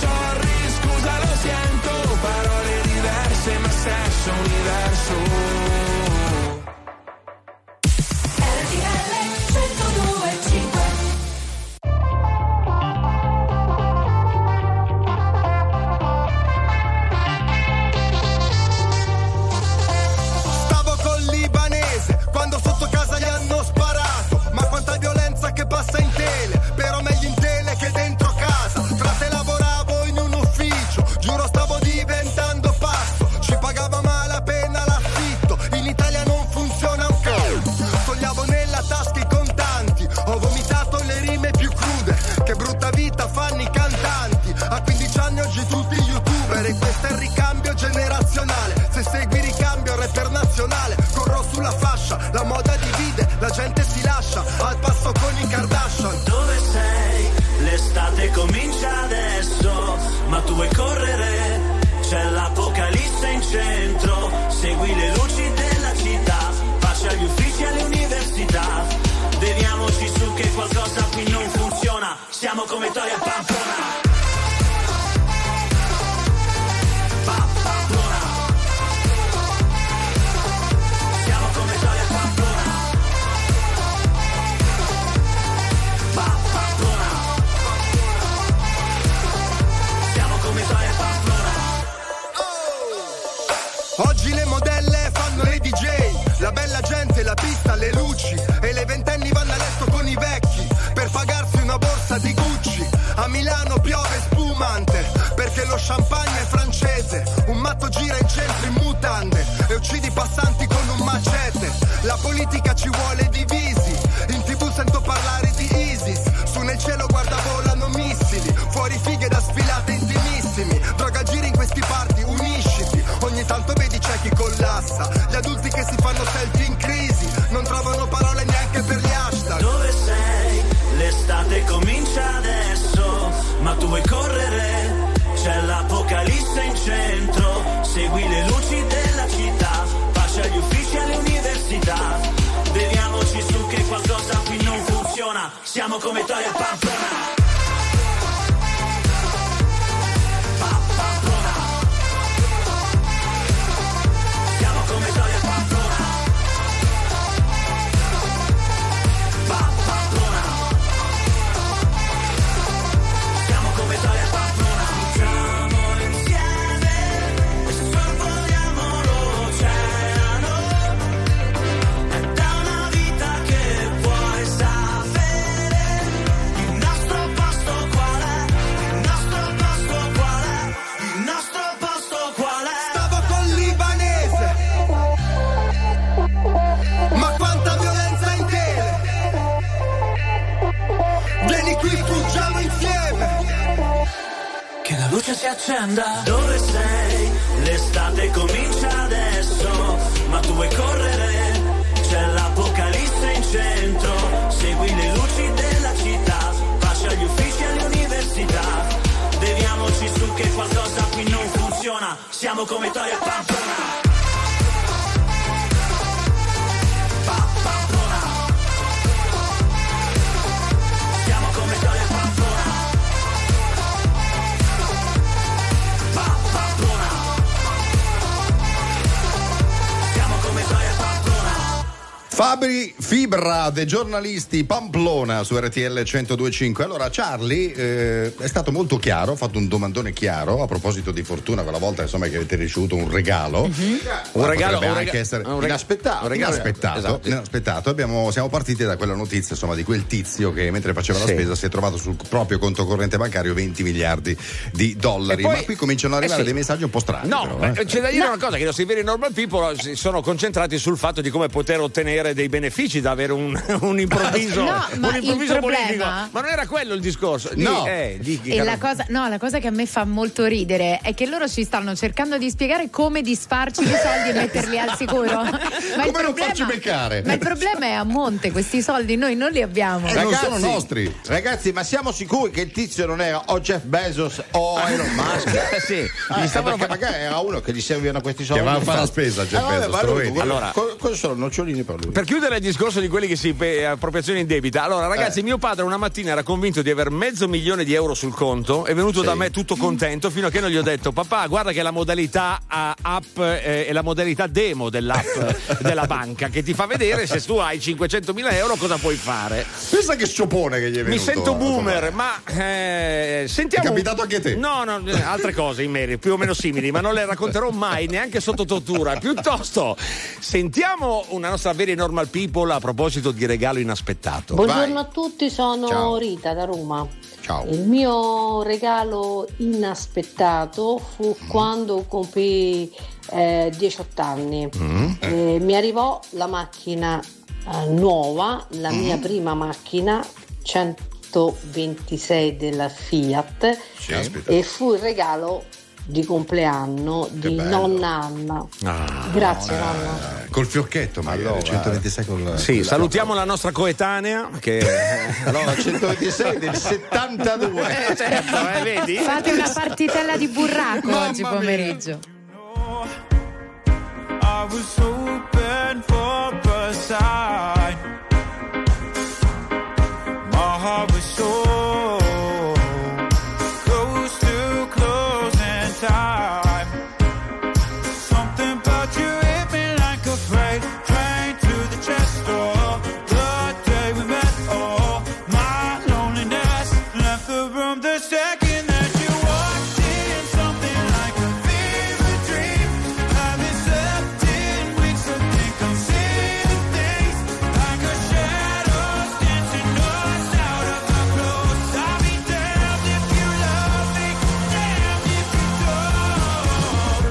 nazionale, corro sulla fascia, la moda divide, la gente si lascia, al passo con i Kardashian. Dove sei? L'estate comincia adesso, ma tu vuoi correre? C'è l'apocalisse in centro, segui le luci della città, pace agli uffici e alle università, beviamoci su che qualcosa qui non funziona, siamo come Toy e Pamplona. Oggi le modelle fanno le D J, la bella gente, la pista, le luci, e le ventenni vanno a letto con i vecchi per pagarsi una borsa di Gucci. A Milano piove spumante perché lo champagne è francese, un matto gira in centro in mutande e uccidi i passanti con un macete. La politica ci vuole divisi, in tv sento parlare di ISIS, su nel cielo guarda volano missili, fuori fighe da sfilate intimissimi, droga giri in questi party, unisciti, ogni tanto vedi c'è chi collassa, gli adulti che si fanno selfie in crisi, non trovano parole neanche per gli hashtag. Dove sei? L'estate comincia adesso, ma tu vuoi correre? C'è l'apocalisse in centro, segui le luci della città, pace agli uffici e alle università, beviamoci su che qualcosa qui non funziona, siamo come Toy e Pamplona. Luce si accenda. Dove sei? L'estate comincia adesso, ma tu vuoi correre? C'è l'apocalisse in centro, segui le luci della città, pace agli uffici e alle università, beviamoci su che qualcosa qui non funziona, siamo come Toy e Pamplona. Fabri Fibra dei giornalisti Pamplona su R T L centodue e cinque. Allora Charlie eh, è stato molto chiaro, ha fatto un domandone chiaro a proposito di fortuna quella volta, insomma, che avete ricevuto un regalo. Mm-hmm. Un regalo, un anche rega- essere un rega- inaspettato, un regalo, inaspettato, esatto. inaspettato. Abbiamo, siamo partiti da quella notizia, insomma, di quel tizio che mentre faceva la Sì. spesa si è trovato sul proprio conto corrente bancario venti miliardi di dollari. Poi- Ma qui cominciano ad arrivare eh sì. dei messaggi un po' strani. No, però, eh. c'è da dire una cosa, che i nostri veri normal people si sono concentrati sul fatto di come poter ottenere dei benefici da avere un, un improvviso, No, ma un improvviso il politico. problema- Ma non era quello il discorso. Di- No. eh, di- di- E la cosa, no, la cosa che a me fa molto ridere è che loro ci stanno cercando di spiegare come disfarci i soldi e metterli al sicuro. Ma il Come non problema- farci beccare? Ma il problema è a monte, questi soldi noi non li abbiamo. Eh, non sono nostri. Ragazzi, ma siamo sicuri che il tizio non era o Jeff Bezos o Elon Musk? Eh sì, Ah, gli stavano perché magari era uno che gli servivano questi soldi. Che va a fare la spesa, Jeff Ah, vabbè, Bezos, ma te lo lui- vedi? quello- Allora- co- cosa sono nocciolini per lui? Per chiudere il discorso di quelli che si pe- appropriazione in debita, allora ragazzi, Eh. mio padre una mattina era convinto di aver mezzo milione di euro sul conto, è venuto Sì. da me tutto contento fino a che non gli ho detto: papà, guarda che la modalità ah, app eh, è la modalità demo dell'app della banca che ti fa vedere se tu hai cinquecentomila euro cosa puoi fare. Pensa che sciopone che gli è venuto. Mi sento eh, boomer, ma eh, sentiamo. È capitato anche a te? No, no, eh, altre cose in merito, più o meno simili, ma non le racconterò mai, neanche sotto tortura. Piuttosto, sentiamo una nostra very normal people a proposito di regalo inaspettato. Buongiorno Vai. a tutti, sono Ciao. Rita da Roma. Ciao. Il mio regalo inaspettato fu quando compì eh, diciotto anni. Mm. Eh, mi arrivò la macchina eh, nuova, la mia prima macchina centoventisei della Fiat, Caspita. e fu il regalo di compleanno di bello. nonna Anna. Ah, Grazie nonna. col fiocchetto, ma allora, centoventisei col. Sì, con salutiamo la nostra coetanea che allora centoventisei del settantadue. Eh, certo, eh, vedi? Fate una partitella di burraco Mamma oggi mia. pomeriggio. I was hoping for a sign. My heart was so close to closing time. Something about you hit me like a freight train to the chest door. The day we met, oh, my loneliness left the room the second that you walked in. Something like a fever dream. Haven't slept in weeks. I think I'm seeing things like a shadow dancing us out of our clothes. I'll be damned if you love me, damned if you don't.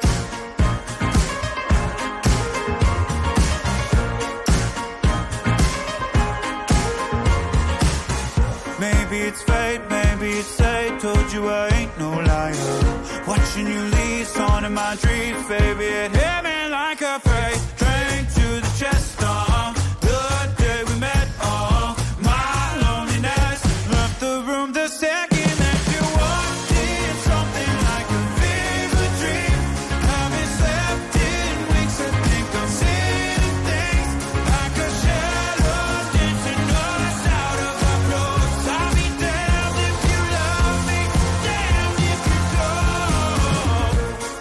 Maybe it's fate, maybe it's fate. Told you I ain't no liar. Watching you leave on in my dreams, baby, it hit me like a freight train to the chest. Uh, the day we met, uh, my loneliness left the room the second that you walked in. Something like a fever dream. Haven't slept in weeks. I think I'm seeing things like a shadow dancing us out of our clothes. I'll be damned if you love me, damned if you don't.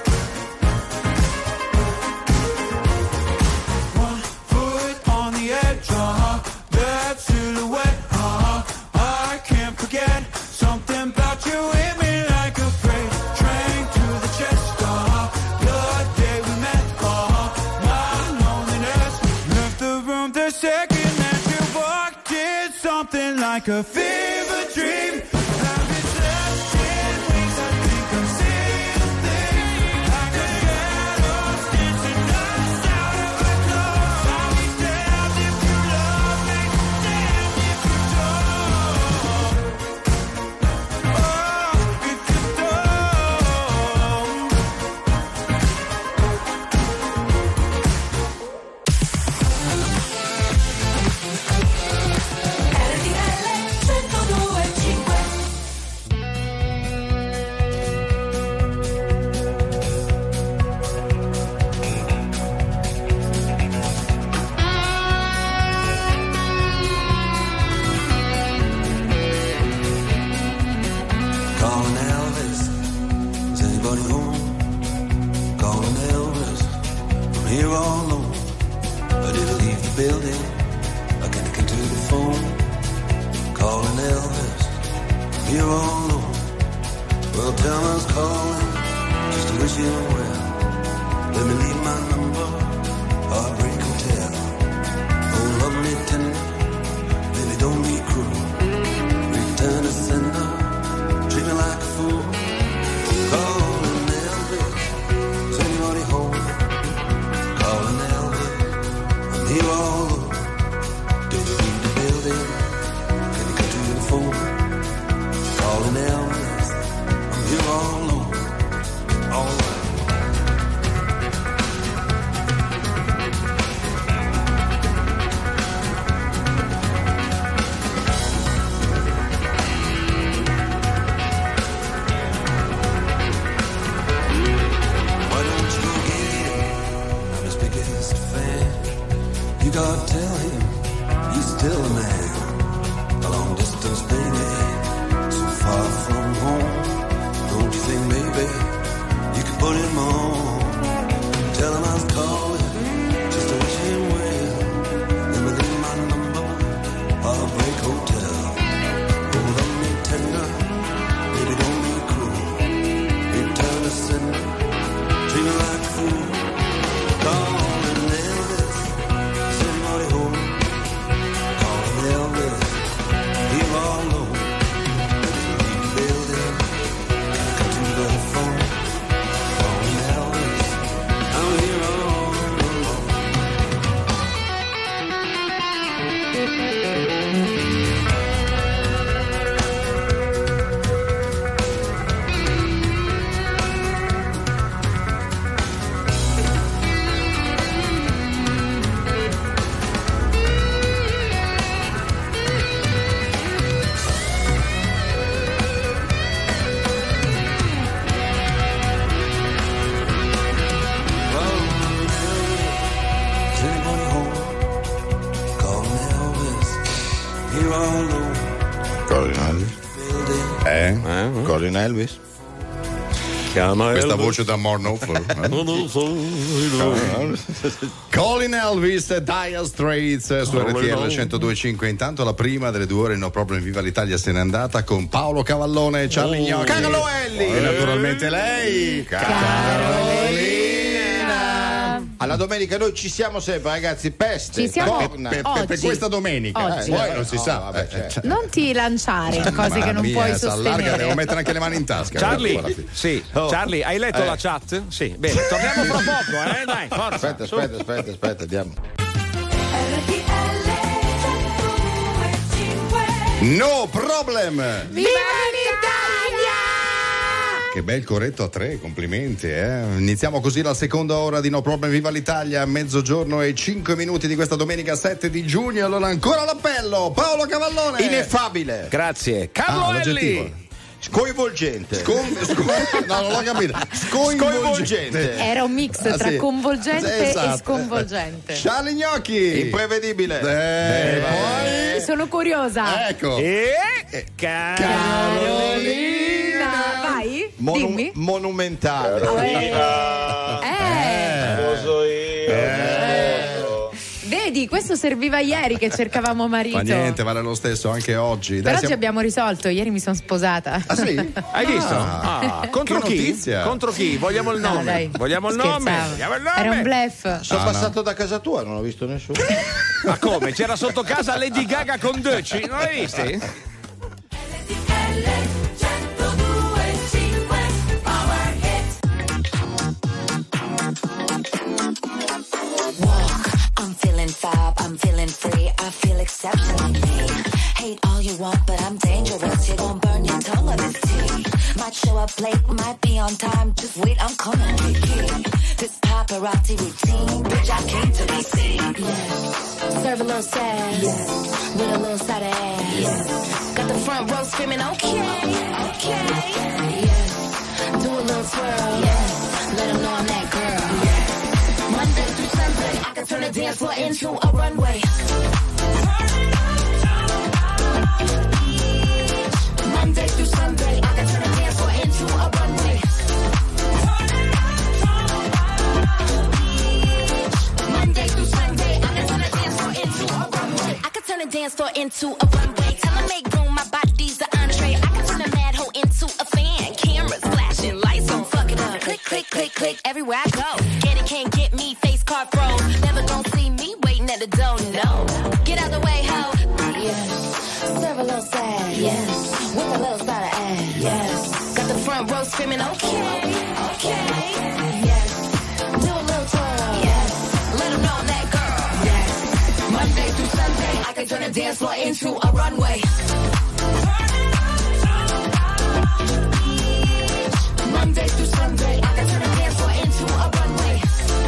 One foot on the edge, uh-huh, that silhouette, uh-huh, I can't forget. Something about you hit me like a freight train to the chest, uh-huh, the day we met, uh-huh, my loneliness left the room the second that you walked in. Something like a fever dream. Haven't slept in weeks. I think I'm seeing things like a shadow dancing us out of our clothes. I'll be damned if you love me, damned if you don't. Oh, if you don't. R T L centodue e cinque. Calling Elvis, is anybody home? Calling Elvis, I'm here all alone. I didn't leave the building, I can't get to the phone. Calling Elvis, I'm here all alone. Well, tell me I was calling, just to wish you well. Let me leave my number, Heartbreak Hotel. Oh, lovely tender, baby, don't be cruel. Return to sender, treat me like a fool. Calling Elvis, is anybody home? Calling Elvis, I'm here all alone. Did you leave the building? Can you get to the phone? Calling Elvis, I'm here all alone. All right. Colin Elvis. Eh? eh? Colin Elvis. Questa voce da More Knowful. Colin Elvis, Dire Straits su R T L centodue e cinque. Intanto la prima delle due ore No Problem Viva l'Italia se n'è andata con Paolo Cavallone e Charlie Gnocchi. Carloelli. E naturalmente lei, Carolina. Alla domenica noi ci siamo sempre, ragazzi. Peste, ci siamo corna. Per, per, per questa domenica, Oggi. eh, poi non si Oh, sa. vabbè, certo. Non ti lanciare in cose Mamma che non mia, puoi si allarga, sostenere. devo mettere anche le mani in tasca. Charlie, sì. Oh. Charlie, hai letto Eh. la chat? Sì, bene, torniamo fra poco, eh? Dai, forza. Aspetta, su. aspetta, aspetta, aspetta, andiamo. No Problem. Viva l'Italia! Che bel corretto a tre, complimenti. Eh? Iniziamo così la seconda ora di No Problem Viva l'Italia, mezzogiorno e cinque minuti di questa domenica sette di giugno. Allora ancora l'appello, Paolo Cavallone. Ineffabile. Grazie. Ah, Carlo l'aggettivo. Elli. Scoinvolgente. Scon- scon- no, non l'ho capito. Scoinvolgente. Era un mix Ah, tra sì. convolgente Esatto. e sconvolgente. Charlie Gnocchi. Imprevedibile. Eh, poi Sono curiosa. ecco. E Carolina. Vai, Monu- dimmi. monumentale. Eh. Vedi, questo serviva ieri che cercavamo marito. Ma niente, vale lo stesso anche oggi. Dai, Però siamo- ci abbiamo risolto, ieri mi sono sposata. Ah sì? Hai visto? Ah, Ah, contro che chi? notizia. Contro chi? Vogliamo il No, nome. dai, Vogliamo il nome. scherzavo. Vogliamo il nome. Era un bluff. Sono Ah, no. passato da casa tua, non ho visto nessuno. Ma come? C'era sotto casa Lady Gaga con Deci? Non l'hai visti? I'm feeling fab, I'm feeling free, I feel exceptionally me. Hate all you want, but I'm dangerous. You gon' burn your tongue on this tea. Might show up late, might be on time. Just wait, I'm coming, Kiki. This paparazzi routine, bitch, I came to be seen. Yeah. Serve a little sass, yes. With a little side of ass. Yes. Got the front row screaming, okay, okay. Yes. Do a little twirl, yes. Let 'em know I'm that girl. Yes. Monday through Sunday, I can turn the dance floor into a runway. Monday through Sunday, I can turn the dance floor into a runway. Monday through Sunday, I can turn the dance floor into a runway. I can turn the dance floor into a runway. Tell 'em make room, my body's the entree. I can turn a mad hoe into a fan. Cameras flashing, lights on, fuck it up. Click, click, click, click, everywhere I go. Get it, can't get me, face card froze. Never gonna see me waiting at the door, no. Get out the way, ho. Yes. Serve a little sad, yes. With a little side of ass, yes. Got the front row screaming, okay, okay. Yes. Do a little twirl, yes. Let 'em know I'm that girl, yes. Monday through Sunday, I can turn the dance floor into a runway. Monday through Sunday, I can turn the dance floor into a runway.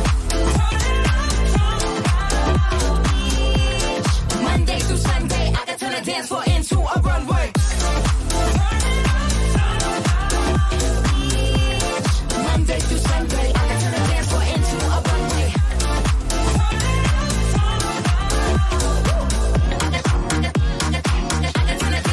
Monday through Sunday, I can turn the dance floor into a runway. Monday through Sunday, I can turn the dance floor into a runway. I can turn the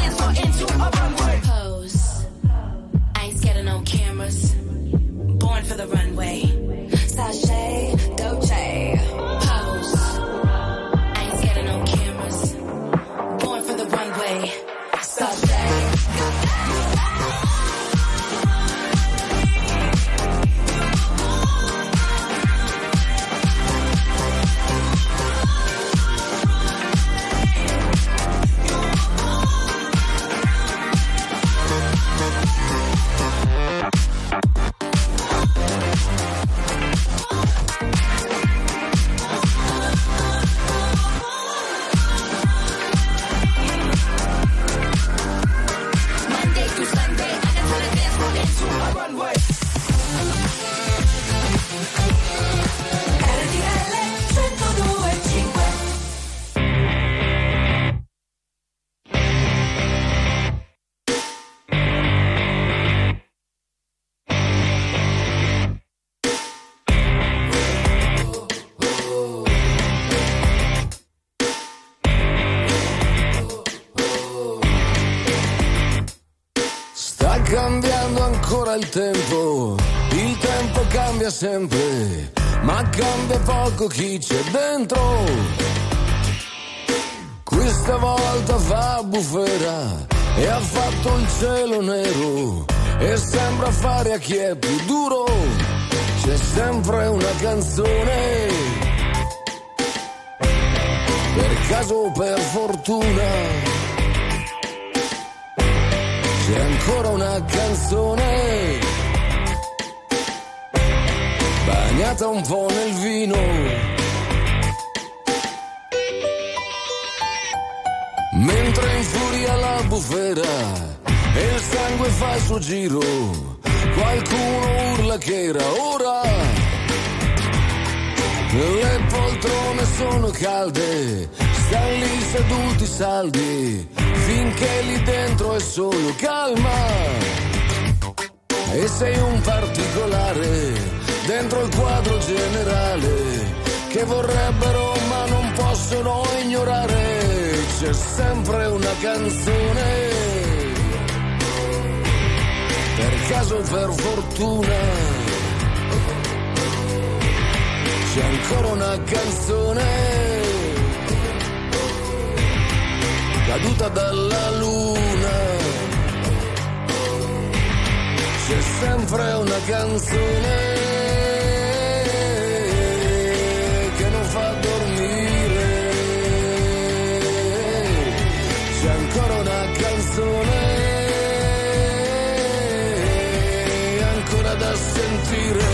cambiando ancora il tempo, il tempo cambia sempre, ma cambia poco chi c'è dentro. Questa volta fa bufera e ha fatto il cielo nero e sembra fare a chi è più duro. C'è sempre una canzone, per caso o per fortuna. C'è ancora una canzone, bagnata un po' nel vino. Mentre infuria la bufera e il sangue fa il suo giro, qualcuno urla che era ora. Le poltrone sono calde, stan lì seduti saldi, finché lì dentro è solo calma. E sei un particolare dentro il quadro generale che vorrebbero ma non possono ignorare. C'è sempre una canzone, per caso o per fortuna. C'è ancora una canzone, caduta dalla luna. C'è sempre una canzone che non fa dormire. C'è ancora una canzone ancora da sentire.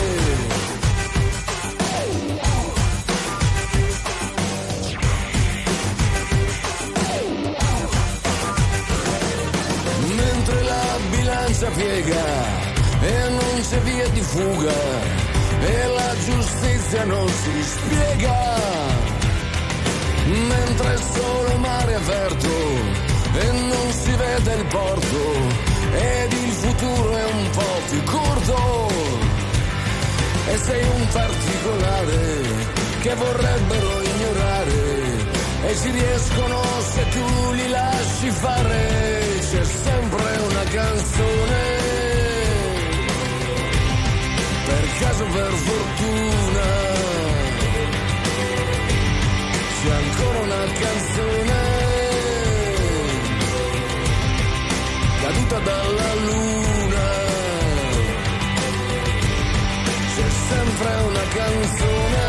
Piega e non c'è via di fuga e la giustizia non si spiega, mentre è solo mare aperto e non si vede il porto ed il futuro è un po' più corto. E sei un particolare che vorrebbero ignorare e ci riescono se tu li lasci fare. C'è sempre una canzone, per caso o per fortuna. C'è ancora una canzone, caduta dalla luna. C'è sempre una canzone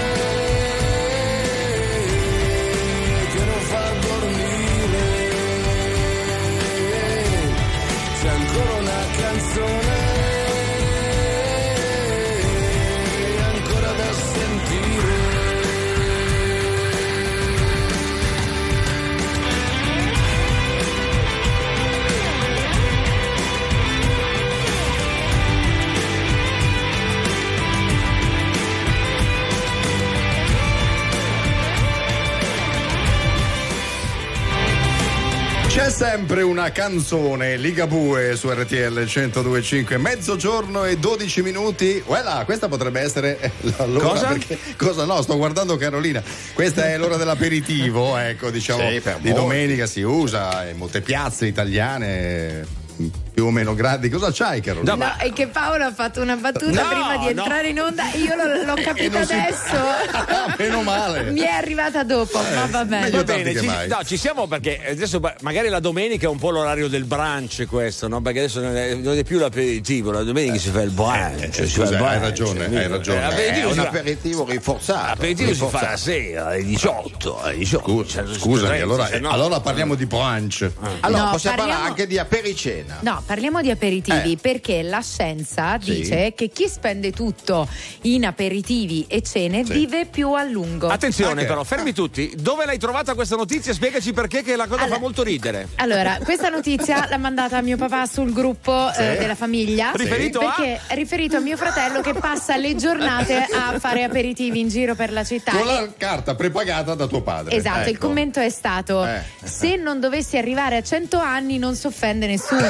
che non fa dormire. C'è ancora una canzone ancora da sentire. C'è sempre una canzone, Ligabue su R T L centodue e cinque, mezzogiorno e dodici minuti. Voilà, questa potrebbe essere l'ora. Cosa? Perché, cosa no, sto guardando Carolina. Questa è l'ora dell'aperitivo, ecco, diciamo, Sì, per di voi. domenica si usa in molte piazze italiane più o meno grandi. Cosa c'hai, Carolina? No, è che Paolo ha fatto una battuta No, prima di no. entrare in onda e io l'ho, l'ho capita non si- adesso. Meno male. Mi è arrivata dopo, ma va bene. Va bene, ci, no, ci siamo perché adesso ba- magari la domenica è un po' l'orario del brunch questo, no? Perché adesso non è, non è più l'aperitivo, la domenica si fa il brunch. Eh, si scusa, fa il brunch, hai ragione, hai ragione. Eh, l'aperitivo È un si fa- aperitivo rinforzato. l'aperitivo si fa rinforzato. la sera alle diciotto, alle diciotto. Cioè, Scusami, allora, se no- allora parliamo di brunch. Allora No, possiamo parliamo- parlare anche di apericena. No, parliamo di aperitivi Eh. perché la scienza Sì. dice che chi spende tutto in aperitivi e cene Sì. vive più a lungo. Attenzione Ok. però, fermi tutti. Dove l'hai trovata questa notizia? Spiegaci perché, che la cosa Allora- fa molto ridere. Allora, questa notizia l'ha mandata mio papà sul gruppo eh, della famiglia. Riferito a? perché è riferito a mio fratello che passa le giornate a fare aperitivi in giro per la città. Con la carta prepagata da tuo padre. Esatto, il Ecco. commento è stato: Eh. se non dovessi arrivare a cento anni non si offende nessuno.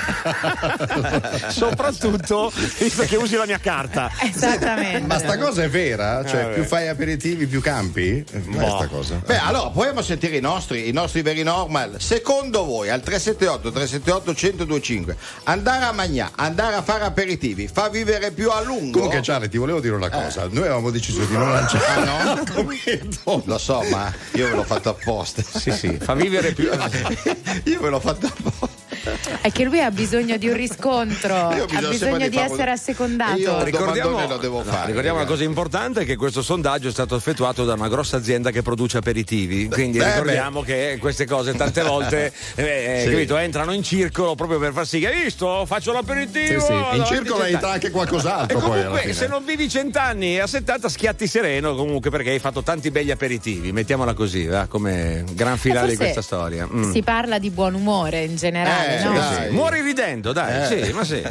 Soprattutto visto che usi la mia carta. Esattamente. Ma sta cosa è vera? Cioè, Ah, più beh. fai aperitivi, più campi? Ma è sta cosa? Beh, allora proviamo a sentire i nostri, i nostri veri normal. Secondo voi al tre sette otto tre sette otto uno zero due cinque andare a mangiare, andare a fare aperitivi, fa vivere più a lungo? Comunque, Charlie, ti volevo dire una cosa. Noi avevamo deciso di non lanciare Ah, no? Lo so, ma io ve l'ho fatto apposta. Sì, sì, fa vivere più. Io ve l'ho fatto apposta. È che lui ha bisogno di un riscontro, Io ho ha bisogno bisogno sempre di di fare- essere assecondato. Io Ricordiamo, domandone lo devo no, fare, ricordiamo una ragazzi. cosa importante, che questo sondaggio è stato effettuato da una grossa azienda che produce aperitivi, quindi Beh, ricordiamo che queste cose tante volte eh, Sì. capito, entrano in circolo proprio per far sì che hai visto, faccio l'aperitivo. Sì, sì. In davanti circolo cent'anni. entra anche qualcos'altro E poi alla comunque fine. se non vivi cent'anni a settanta schiatti sereno comunque, perché hai fatto tanti begli aperitivi, mettiamola così, va, come gran finale di forse questa storia. Mm. Si parla di buon umore in generale, Eh, no? dai. Muori ridendo, dai, Eh. sì, ma sì.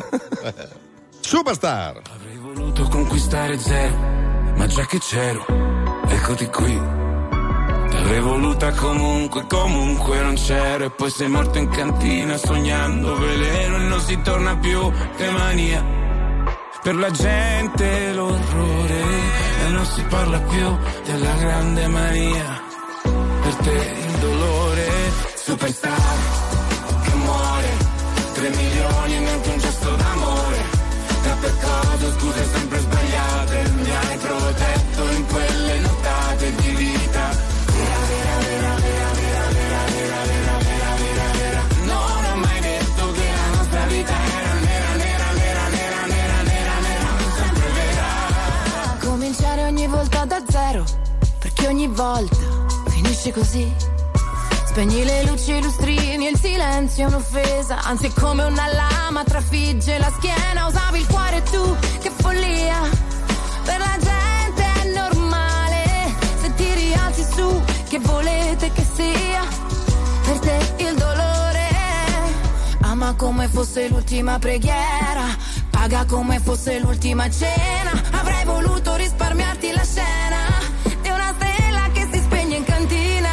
Superstar. Avrei voluto conquistare zero, ma già che c'ero, eccoti qui. L'avrei voluta comunque, comunque non c'ero. E poi sei morto in cantina sognando veleno e non si torna più, che mania. Per la gente l'orrore e non si parla più della grande mania. Per te il dolore, superstar che muore, tre milioni e neanche un gesto d'amore. Troppe cose, scuse sempre sbagliate, mi hai protetto in quelle nottate di vita. Vera, vera, vera, vera, vera, vera, vera, vera, vera, vera, vera. Non ho mai detto che la nostra vita era nera, nera, nera, nera, nera, nera, nera, sempre vera. Cominciare ogni volta da zero, perché ogni volta finisce così. Spegni le luci e i lustrini e il silenzio è un'offesa, anzi è come una lama trafigge la schiena. Usavi il cuore tu, che follia, per la gente è normale. Se ti rialzi su, che volete che sia, per te il dolore ama come fosse l'ultima preghiera, paga come fosse l'ultima cena. Avrei voluto risparmiarti la scena di una stella che si spegne in cantina.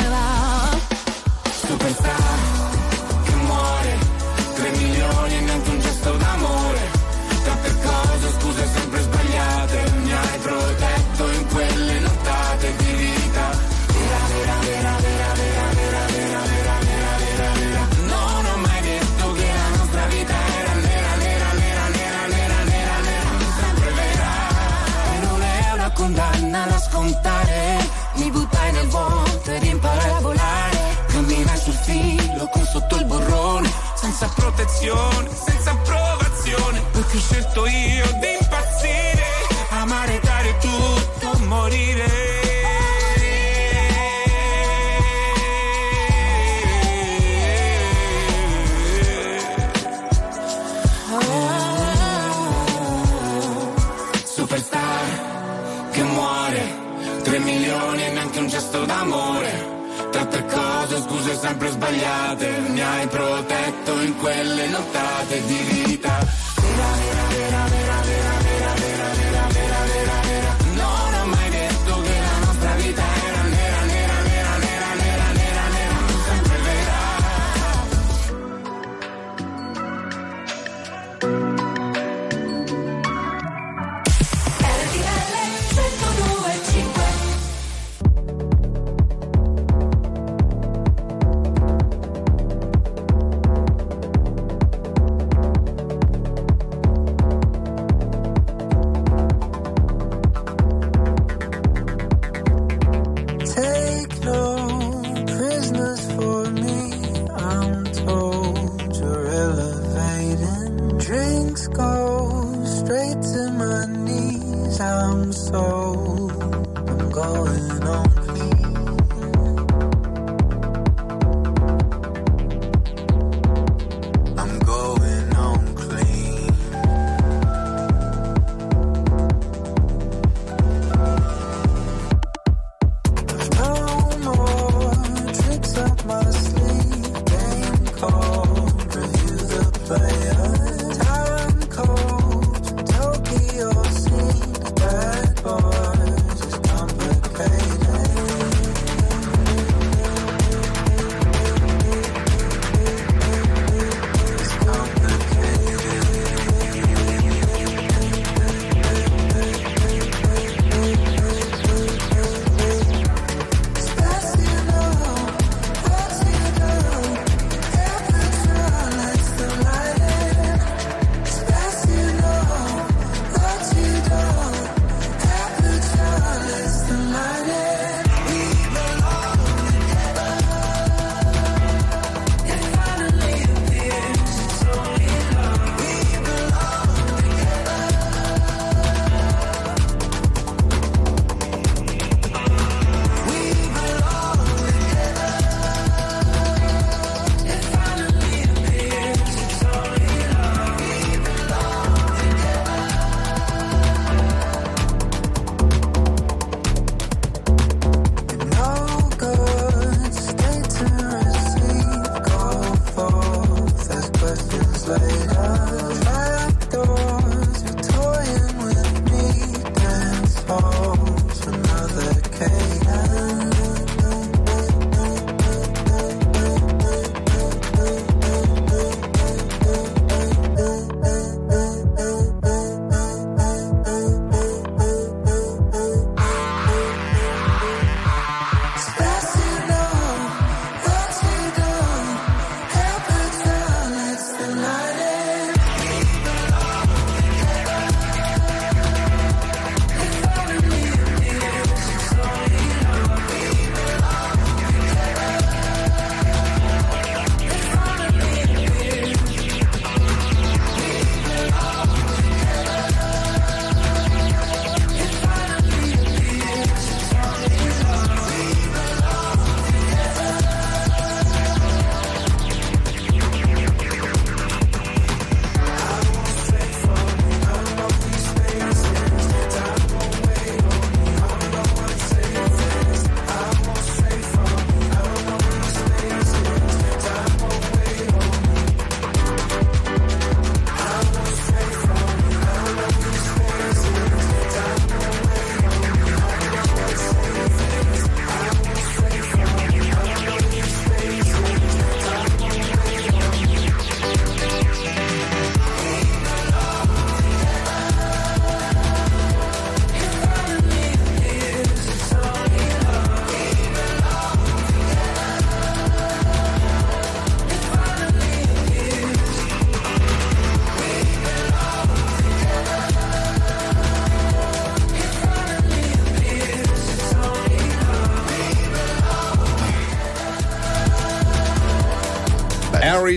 Superstar che muore, tre milioni e neanche un gesto d'amore. Troppe cose, scuse sempre sbagliate, mi hai protetto in quelle nottate di vita. Vera, vera, vera, vera, vera, vera, vera, vera, vera, vera, vera. Non ho mai detto che la nostra vita era nera, nera, nera, nera, nera, nera, nera, sempre vera. E non è una condanna da scontare, mi buttai nel vuoto ed imparai a volare. Camminai sul filo con sotto il burrone, senza protezione, senza approvazione, perché ho scelto io di impazzire, amare, dare tutto, morire. Superstar che muore, tre milioni e neanche un gesto d'amore. Troppe cose, scuse sempre sbagliate, mi hai protetto in quelle nottate di vita. Vera, vera, vera, vera, vera, vera, vera, vera, vera, vera, vera. Non ho mai detto che la nostra vita era nera, nera, nera, nera, nera, nera, nera, sempre vera. R T L centodue e cinque.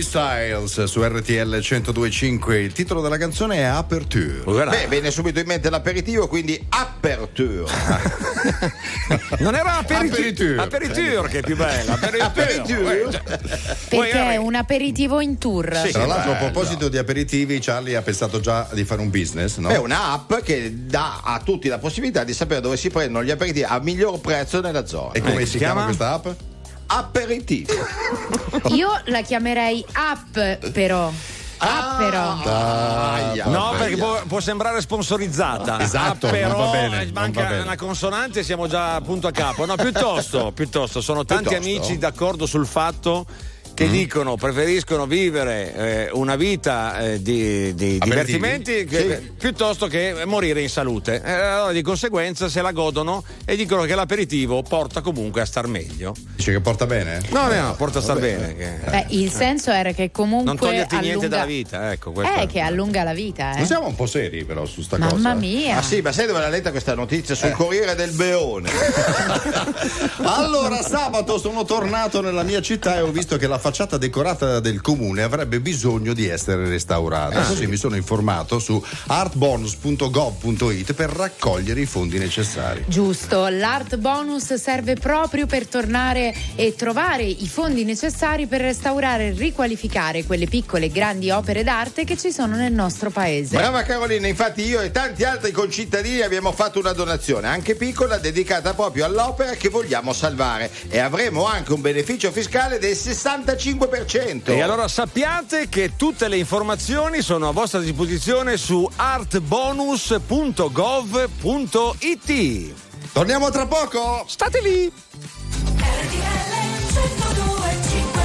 Harry Styles su R T L centodue e cinque. Il titolo della canzone è Aperture. Beh, viene subito in mente l'aperitivo, quindi Aperture. Non era aperitivo, Aperitivo. aperitivo che è più bella. Aperitivo. Perché è un aperitivo in tour. Sì, tra l'altro, a proposito di aperitivi, Charlie ha pensato già di fare un business, no? È un'app che dà a tutti la possibilità di sapere dove si prendono gli aperitivi a miglior prezzo nella zona. E come Eh, si si chiama chiama? questa app? Aperitivo. Io la chiamerei app, però. Ah, però. Dai, No, vabbè. perché può, può sembrare sponsorizzata. Esatto, Ah, però non va bene, eh, non manca va bene. una consonante e siamo già punto a capo. No, piuttosto, piuttosto sono tanti Piuttosto? amici d'accordo sul fatto che Mm. dicono preferiscono vivere eh, una vita eh, di, di divertimenti che- Sì. piuttosto che morire in salute. Eh, allora di conseguenza se la godono e dicono che l'aperitivo porta comunque a star meglio. Dice che porta bene? No, no, porta a star Vabbè. bene. che- Beh, il senso era che comunque non toglierti niente allunga- dalla vita, ecco. questo Eh, è- che allunga la vita, Non eh. siamo un po' seri però su sta cosa. Mamma mia. Ah sì, ma sai dove l'ha letta questa notizia? Sul Corriere del Beone. Allora, sabato sono tornato nella mia città e ho visto che la facciata decorata del comune avrebbe bisogno di essere restaurata. Così mi sono informato su artbonus punto gov punto it per raccogliere i fondi necessari. Giusto, l'Art Bonus serve proprio per tornare e trovare i fondi necessari per restaurare e riqualificare quelle piccole e grandi opere d'arte che ci sono nel nostro paese. Brava Carolina, infatti io e tanti altri concittadini abbiamo fatto una donazione, anche piccola, dedicata proprio all'opera che vogliamo salvare e avremo anche un beneficio fiscale del sessantacinque per cento. E allora sappiate che tutte le informazioni sono a vostra disposizione su artbonus punto gov punto it. Torniamo tra poco! State lì! R T L centodue e cinque.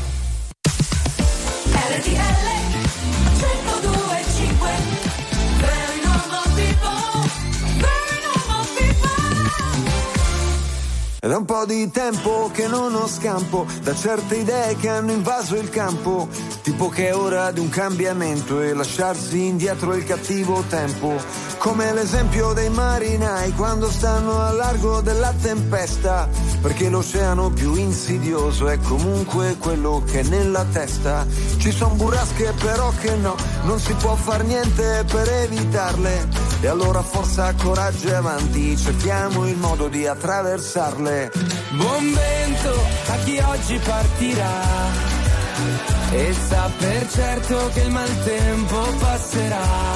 R T L centodue e cinque. Very normal people. Very normal people. È da un po' di tempo che non ho scampo da certe idee che hanno invaso il campo, tipo che è ora di un cambiamento e lasciarsi indietro il cattivo tempo, come l'esempio dei marinai quando stanno a largo della tempesta, perché l'oceano più insidioso è comunque quello che è nella testa. Ci son burrasche però che no, non si può far niente per evitarle, e allora forza, coraggio e avanti, cerchiamo il modo di attraversarle. Buon vento a chi oggi partirà e sa per certo che il maltempo passerà.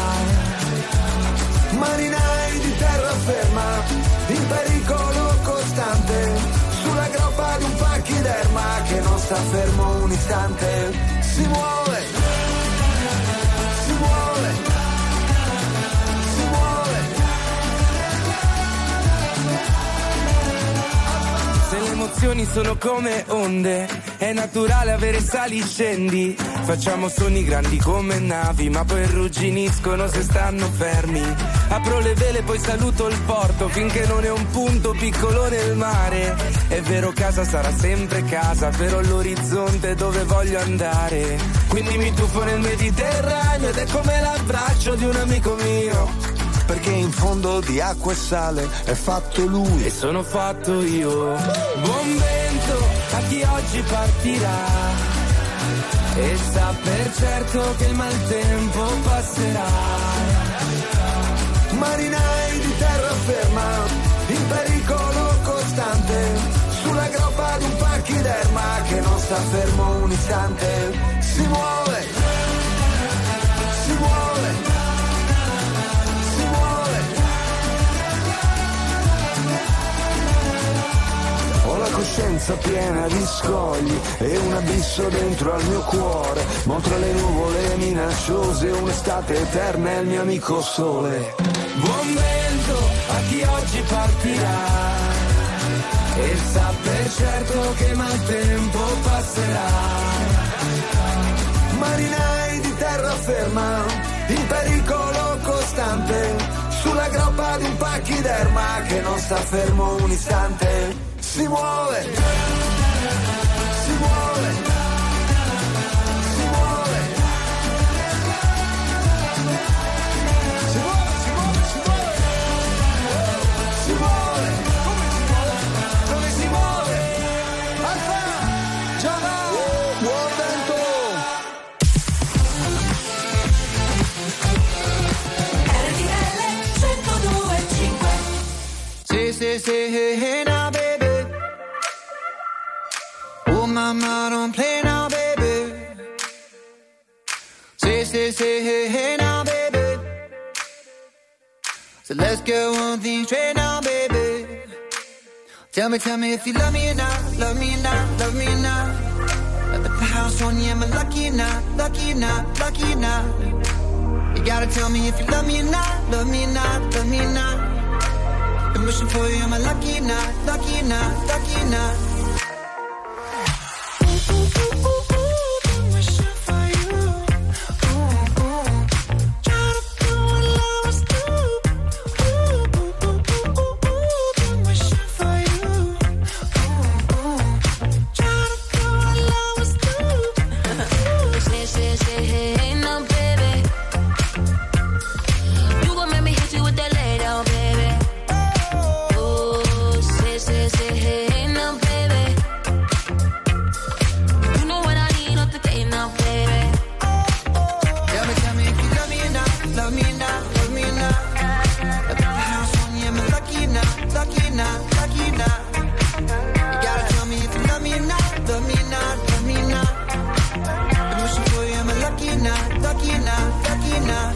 Marinai di terraferma, in pericolo costante, sulla groppa di un pachiderma che non sta fermo un istante. Si muove, si muove, si muove. Se le emozioni sono come onde, è naturale avere sali e scendi. Facciamo sogni grandi come navi, ma poi rugginiscono se stanno fermi. Apro le vele, poi saluto il porto, finché non è un punto piccolo nel mare. È vero, casa sarà sempre casa, però l'orizzonte è dove voglio andare. Quindi mi tuffo nel Mediterraneo ed è come l'abbraccio di un amico mio, perché in fondo di acqua e sale è fatto lui e sono fatto io. Buon vento a chi oggi partirà e sa per certo che il maltempo passerà. Marinai di terraferma, in pericolo costante, sulla groppa di un pachiderma che non sta fermo un istante. Si muove, si muove, si muove. Ho la coscienza piena di scogli e un abisso dentro al mio cuore, ma tra le nuvole minacciose un'estate eterna è il mio amico sole. Buon vento a chi oggi partirà e sa per certo che il maltempo passerà. Marinai di terraferma, in pericolo costante, sulla groppa di un pachiderma che non sta fermo un istante. Si muove, si muove, si muove, si muove, si muove, si muove, si muove, come si muove, dove si muove, alza, già va, buon vento, say, hey, hey now, baby. Oh, mama, don't play now, baby. Say, say, say, hey, hey now, baby. So let's get one thing straight now, baby. Tell me, tell me if you love me or not, love me or not, love me or not. I put the house on you, am I lucky or not, lucky or not, lucky or not? You gotta tell me if you love me or not, love me or not, love me or not. Been wishing for you, am I lucky or not, lucky or not, lucky or not? Ooh, ooh, ooh, ooh, ooh, been wishing for you. Ooh, ooh. Try to do what lovers do. Ooh, ooh, ooh, ooh, ooh, ooh, been wishing for you. Ooh, ooh. Try to do what lovers do. Say, say, say, hey, hey, now, baby. You gon' make me hit you with that lay down, baby. Oh, say, say, say, hey, hey, now, baby. You know what I need, not the day now, baby. Tell me, tell me if you love me or not, love me or not, love me or not. I put the house on you, am I lucky or not, lucky or not, lucky or not? You gotta tell me if you love me or not, love me or not, love me or not. I'm wishing for you, am I lucky or not, lucky or not, lucky or not?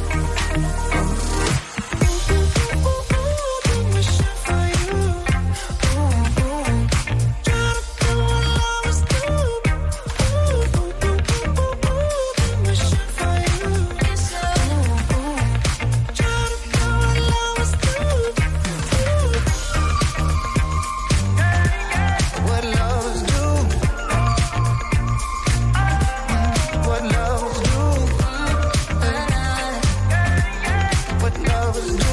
Ooh, ooh, ooh, ooh, ooh, been wishing for you. Ooh, ooh. Try to do what lovers do. Ooh, ooh, ooh, ooh, ooh, ooh, been wishing for you. Ooh, ooh. Try to do what lovers do. What lovers do. What lovers do. What lovers do.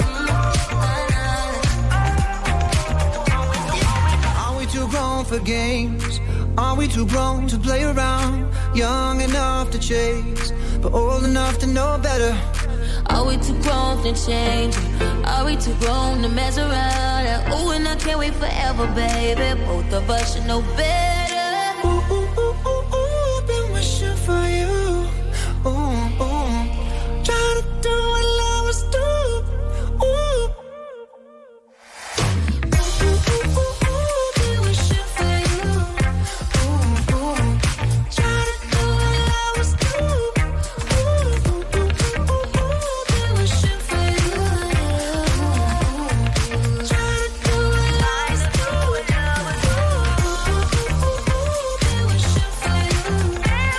Are we too grown for games? Are we too grown to play around? Young enough to chase, but old enough to know better. Are we too grown to change? Are we too grown to mess around? Oh, and I can't wait forever, baby. Both of us should know better. Ooh, ooh, ooh, ooh, ooh, been wishing for you. Ooh, ooh. Try to do what lovers do. Ooh. Ooh, ooh, ooh, ooh, been wishing for you. Ooh, ooh. Try to do what lovers do. Ooh, ooh, ooh, ooh, ooh, been wishing for you. Ooh, ooh. Try to do what lovers do. Ooh, ooh, ooh, ooh, been wishing for you.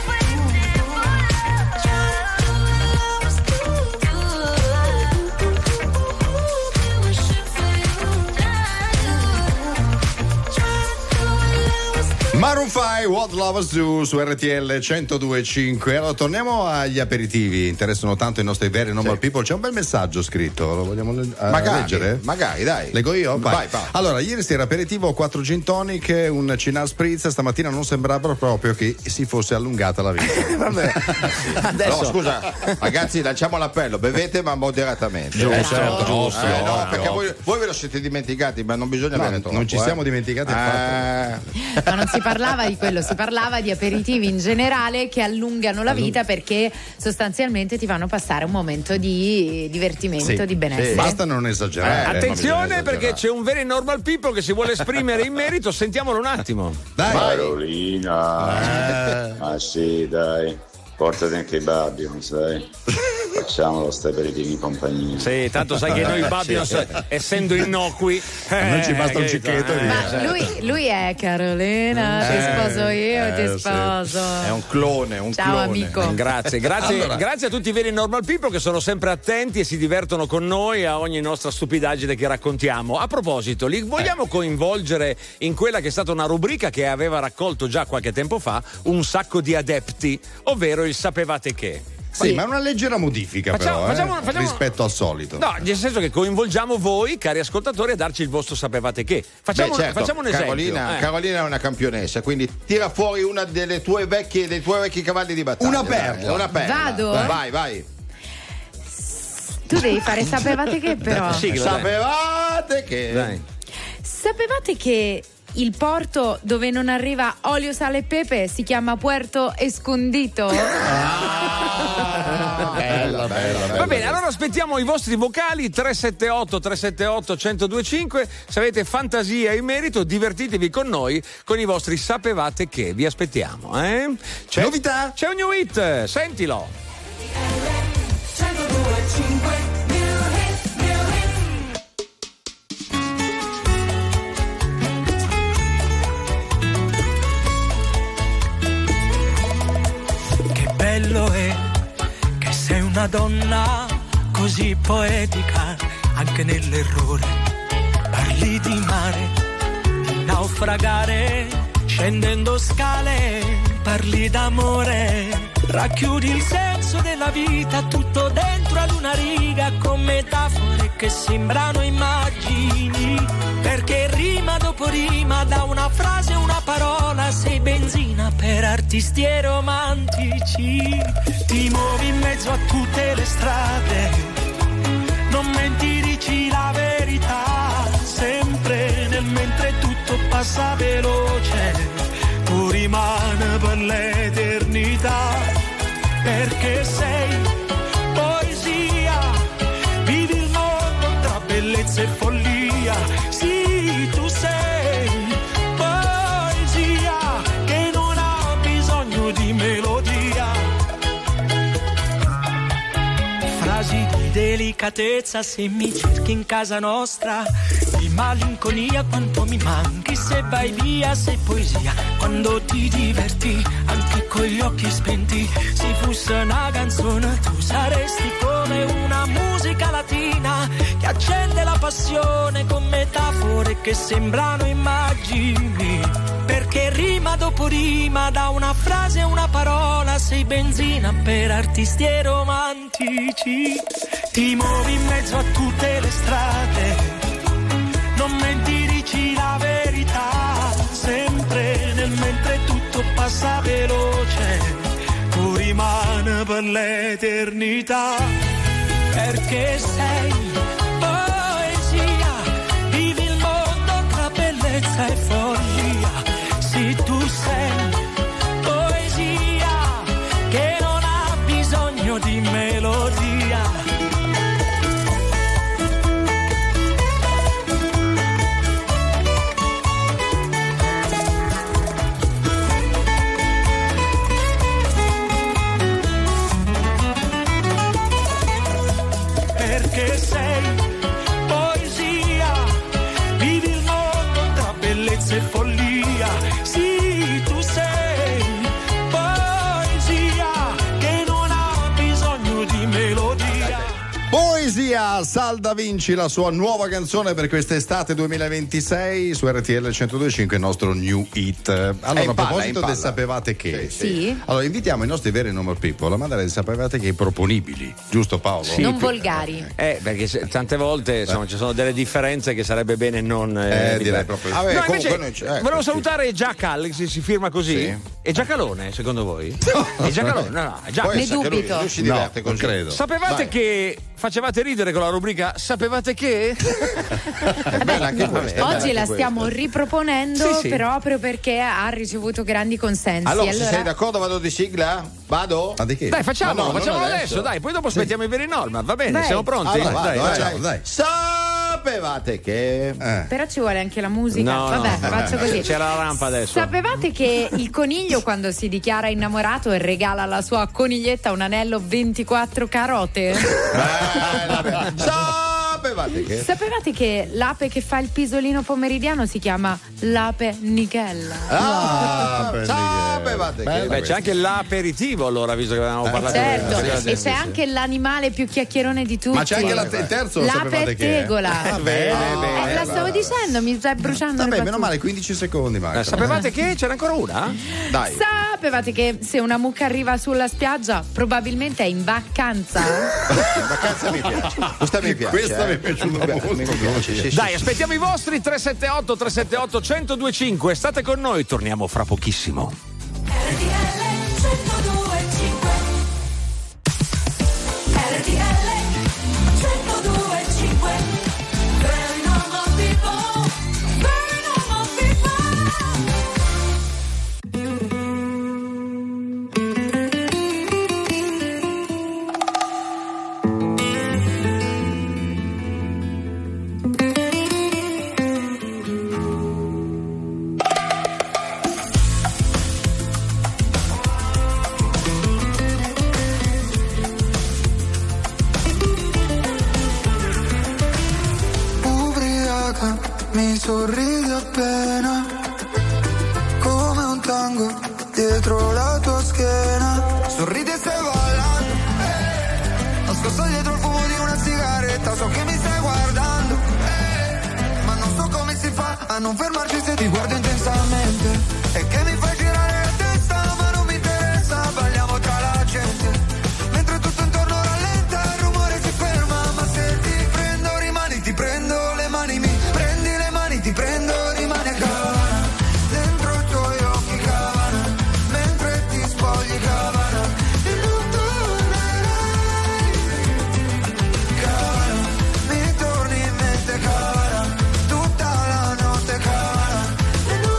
Maroon cinque, What Lovers Do su R T L centodue e cinque. Allora torniamo agli aperitivi, interessano tanto i nostri veri normal Sì. people. C'è un bel messaggio scritto, lo vogliamo le- eh, Magari, leggere? magari, dai. Leggo io? Vai. Vai, vai. Allora, ieri sera aperitivo, quattro gin tonic, un Cynar Spritz, stamattina non sembrava proprio che si fosse allungata la vita. Vabbè. Adesso- No, scusa, ragazzi, lanciamo l'appello, bevete ma moderatamente. Giusto, Eh, certo, giusto, Eh, no, ovvio. perché voi, voi ve lo siete dimenticati, ma non bisogna No, bere troppo. non ci eh. siamo dimenticati Eh, Ma non si parlava di quello, si parlava di aperitivi in generale che allungano la vita perché sostanzialmente ti fanno passare un momento di divertimento, Sì, di benessere. sì. Basta non esagerare. Eh, ma bisogna attenzione esagerare. perché c'è un very normal people che si vuole esprimere in merito, sentiamolo un attimo. Dai. Carolina, ah sì, dai, portati anche i Babylons, dai. Facciamolo stai aperitivi in compagnia. Sì, tanto sai che noi Babylons, essendo innocui, A noi ci basta un eh, cicchetto e eh, via. Ma lui, lui è Carolina, ti Eh, sposo io, eh, ti sì. sposo. È un clone, un Ciao, clone. amico. Grazie, grazie, Allora. grazie a tutti i veri normal people che sono sempre attenti e si divertono con noi a ogni nostra stupidaggine che raccontiamo. A proposito, li vogliamo coinvolgere in quella che è stata una rubrica che aveva raccolto già qualche tempo fa un sacco di adepti, ovvero il sapevate che. Sì, ma una leggera modifica Facciamo- però, eh, facciamo- facciamo- rispetto al solito. No, nel senso che coinvolgiamo voi, cari ascoltatori, a darci il vostro sapevate che. Facciamo, Beh, certo, facciamo un esempio. Carolina, eh. Carolina è una campionessa, quindi tira fuori una delle tue vecchie, dei tuoi vecchi cavalli di battaglia. Una dai, perla. Una perla. Vado? Vai, vai. Tu devi fare sapevate che però. Sigla, dai. Sapevate che. Dai. Sapevate che il porto dove non arriva olio, sale e pepe si chiama Puerto Escondito. Ah, bella, bella, bella. Va bene, allora aspettiamo i vostri vocali tre sette otto tre sette otto uno zero due cinque. Se avete fantasia in merito, divertitevi con noi con i vostri sapevate che. Vi aspettiamo, eh? C'è novità? C'è un new hit, sentilo. Che bello è che sei una donna così poetica anche nell'errore. Parli di mare, di naufragare, scendendo scale, parli d'amore. Racchiudi il senso della vita tutto dentro ad una riga con metafore che sembrano immagini. Perché rima dopo rima da una frase una parola sei benzina per artisti e romantici. Ti muovi in mezzo a tutte le strade, non menti, dici la verità, sempre nel mentre tutto passa veloce, tu rimani per l'eternità, perché sei poesia, vivi il mondo tra bellezza e follia, sì tu sei poesia che non ha bisogno di melodia. Frasi di delicatezza se mi cerchi in casa nostra, di malinconia quanto mi manchi se vai via, sei poesia quando ti diverti anche con gli occhi spenti. Se fosse una canzone tu saresti come una musica latina che accende la passione con metafore che sembrano immagini. Perché rima dopo rima da una frase una parola sei benzina per artisti e romantici. Ti muovi in mezzo a tutte le strade, non menti, dici la verità, sempre nel mentre tutto passa veloce, tu rimani per l'eternità, perché sei poesia, vivi il mondo tra bellezza e follia, sì tu sei poesia che non ha bisogno di melodia. Perché sei poesia, vivi il mondo tra bellezza e follia, sì tu sei poesia che non ha bisogno di melodia. Poesia, Sal Da Vinci, la sua nuova canzone per quest'estate duemilaventisei su R T L centodue e cinque, il nostro new hit. Allora, in a palla, proposito in palla. del sapevate che, Sì, sì. allora invitiamo i nostri veri number people a mandare il sapevate che proponibili, giusto Paolo? Sì, non più- volgari. Eh, perché se- tante volte insomma, ci sono delle differenze che sarebbe bene non. Eh, ripetere. direi proprio. Vabbè, No, comunque invece, noi c- eh, volevo sì. salutare Jack Alex, si firma così. Sì. È Giacalone, secondo voi? È Giacalone? No, no, è Giac- Può Ne essere che lui- dubito. lui si No, diverte non così. credo. Sapevate Vai. che facevate ridere con la rubrica Sapevate che? È bella anche questa, è bella Oggi anche la questa. stiamo riproponendo Sì, sì. proprio perché ha ricevuto grandi consensi. Allora, allora se sei d'accordo vado di sigla? Vado? Ma di che? Dai, facciamo, Ma no, non facciamo adesso. adesso. dai, poi dopo aspettiamo i veri Norma. Va bene, Dai. siamo pronti? Allora, Vai, vado, facciamo, eh. dai. Sapevate che... Eh. Però ci vuole anche la musica. No, Vabbè, no. faccio così. C'era la rampa adesso. Sapevate che il coniglio quando si dichiara innamorato e regala alla sua coniglietta un anello ventiquattro carote? Bella, bella. Sapevate che... Sapevate che l'ape che fa il pisolino pomeridiano si chiama l'ape Nichella? Ah, per sapevate che... Bella Beh, c'è anche l'aperitivo allora, visto che avevamo parlato Certo, di- e c'è anche l'animale più chiacchierone di tutti. Ma c'è anche la- il terzo, l'ape sapevate che è? tegola. Ah, bene, Eh, bene, la stavo brava. dicendo, mi stai bruciando. Vabbè, le meno battute. male, quindici secondi mancano. Eh, sapevate che c'era ancora una? Dai. Sapevate che se una mucca arriva sulla spiaggia probabilmente è in vacanza? In vacanza mi piace. Questa mi piace. Questa eh. mi è piaciuta molto. Mi piace, sì, sì, Dai, sì. aspettiamo i vostri tre sette otto tre sette otto uno zero due cinque. State con noi, torniamo fra pochissimo. R T L centodue e cinque. R T L centodue e cinque. Very normal people. Very normal people. sorridi appena, come un tango dietro la tua schiena. Sorridi e stai ballando, eh, nascosto dietro il fumo di una sigaretta. So che mi stai guardando, eh, ma non so come si fa a non fermarci se ti guardo intensamente. E che mi fai girare la testa, ma non mi interessa. Balliamo tra la gente, mentre tutto intorno rallenta, il rumore si ferma. Ma se ti prendo rimani, ti prendo le mani, mi prendi le mani, ti prendo, rimani a Cabana. Dentro i tuoi occhi Cabana, mentre ti spogli Cabana. E non tornerai Cabana, mi torni in mente Cabana, tutta la notte Cabana. E non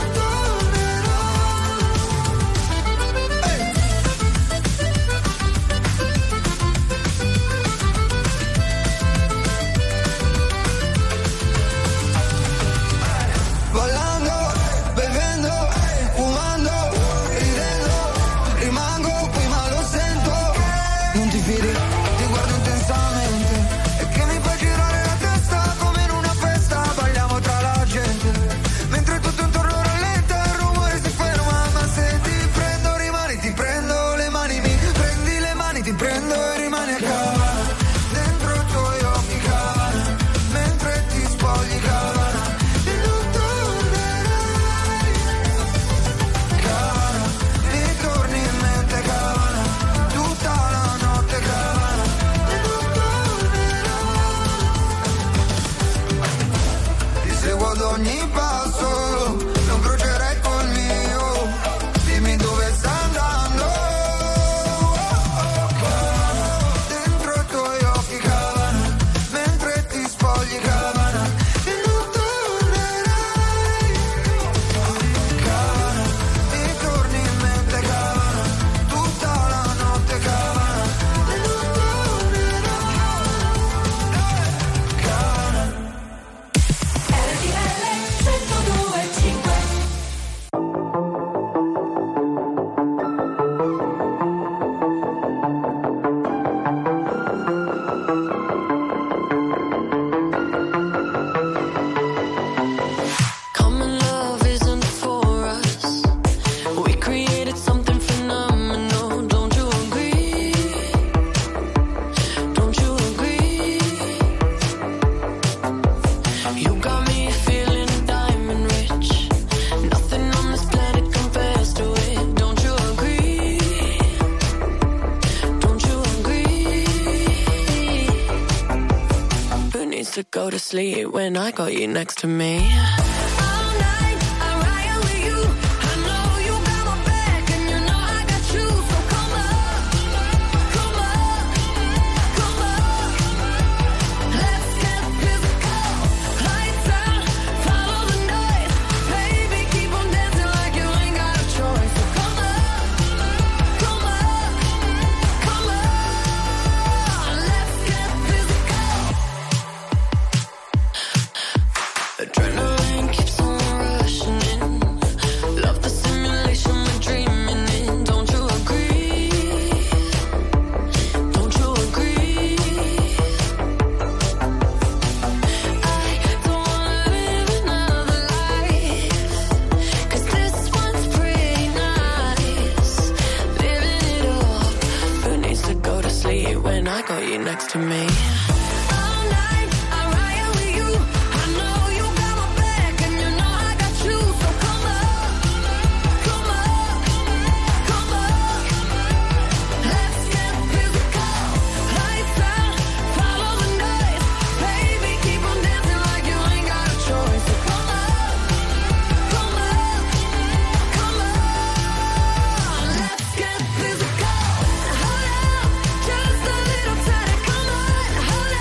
ballando, bevendo, fumando, ridendo, rimango qui ma lo sento. Non ti fidi, ti guardo intensamente, e che mi fai girare la testa come in una festa. Balliamo tra la gente, mentre tutto intorno rallenta, il rumore si ferma. Ma se ti prendo rimani, ti prendo le mani, mi prendi le mani, ti prendo e rimani a Cabana. Dentro i tuoi occhi Cabana, mentre ti spogli Cabana. E non tornerai Cabana, mi torni in mente Cabana, tutta la notte Cabana. E non tornerai. Ti seguo ad ogni passo, non brucerei col mio. Dimmi dove stai andando. Dentro i tuoi occhi Cabana, mentre ti spogli Cabana. E non tornerai Cabana, mi torni in mente Cabana, tutta la notte Cabana. E non tornerai Cabana. R T L centodue e cinque. Common love isn't for us. We created something phenomenal. Don't you agree? Don't you agree? You got me feeling diamond rich. Nothing on this planet compares to it. Don't you agree? Don't you agree? Who needs to go to sleep when I got you next to me? Adrenaline keeps on rushing in. Love the simulation we're dreaming in. Don't you agree? Don't you agree? I don't wanna live another life, 'cause this one's pretty nice. Living it up. Who needs to go to sleep when I got you next to me? Just a little tighter, come on, hold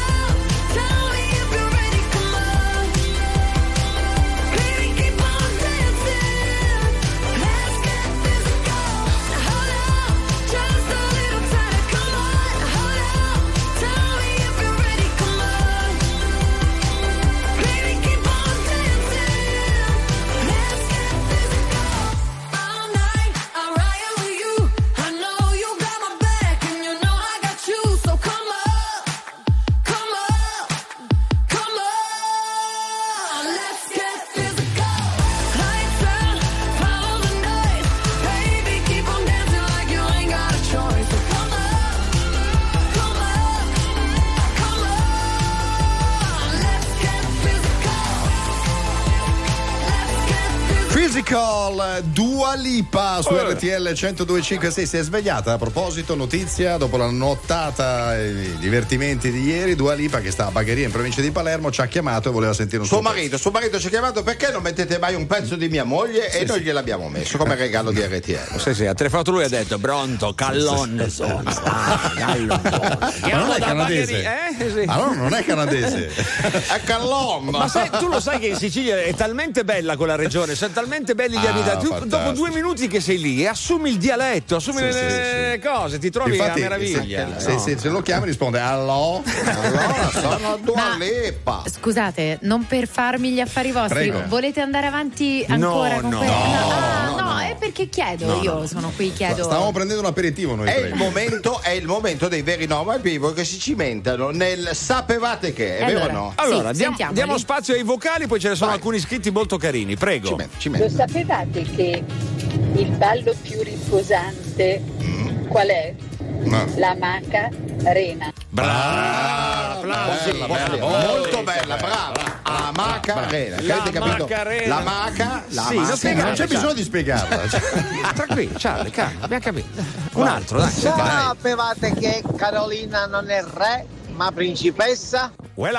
Nicole, Dua Lipa su Oh. R T L centodue e cinque. Sei, si è svegliata a proposito, notizia, dopo la nottata e i divertimenti di ieri, Dua Lipa che sta a Bagheria in provincia di Palermo ci ha chiamato e voleva sentire un Suo suo marito, suo marito ci ha chiamato perché non mettete mai un pezzo di mia moglie Sì, e noi sì. gliel'abbiamo messo come regalo di R T L. Sì, sì, ha telefonato lui e ha detto pronto, callon sono. Ah, gallo. Ma non è da canadese? Bagheria, eh? Sì. Ma no, non è canadese. È Callon. Ma sai, tu lo sai che in Sicilia è talmente bella quella regione, sono talmente belli gli Ah, abitanti. Tu, fantastico. dopo due minuti che sei lì e assumi il dialetto, assumi Sì, le cose, ti trovi Infatti, a meraviglia. Se, no? se, se lo chiami risponde allo. Allora sono Dua Lipa. Scusate, non per farmi gli affari vostri, Prego. volete andare avanti ancora No, con no. questo? Ah, No, no, no. è perché chiedo, No, io no. sono qui, chiedo. Stavamo prendendo un aperitivo noi È tre. il momento, è il momento dei veri normal people che si cimentano nel sapevate che, è vero o no? Allora, Sì, diamo, sentiamoli. diamo spazio ai vocali, poi ce ne sono Vai. alcuni iscritti molto carini, prego. Ci metto, ci Lo metto. sapevate che il ballo più riposante qual è? No. La maca rena. Brava, applausi. Bella, bella, molto bella, brava. La Macarena. La Avete capito? Macarena. La maca, la Sì, maca. non Sì, non c'è bisogno di spiegarla. Cioè, Tranquillo, Charlie, calma, abbiamo capito. Un altro, dai. Sapevate che Carolina non è re, ma principessa?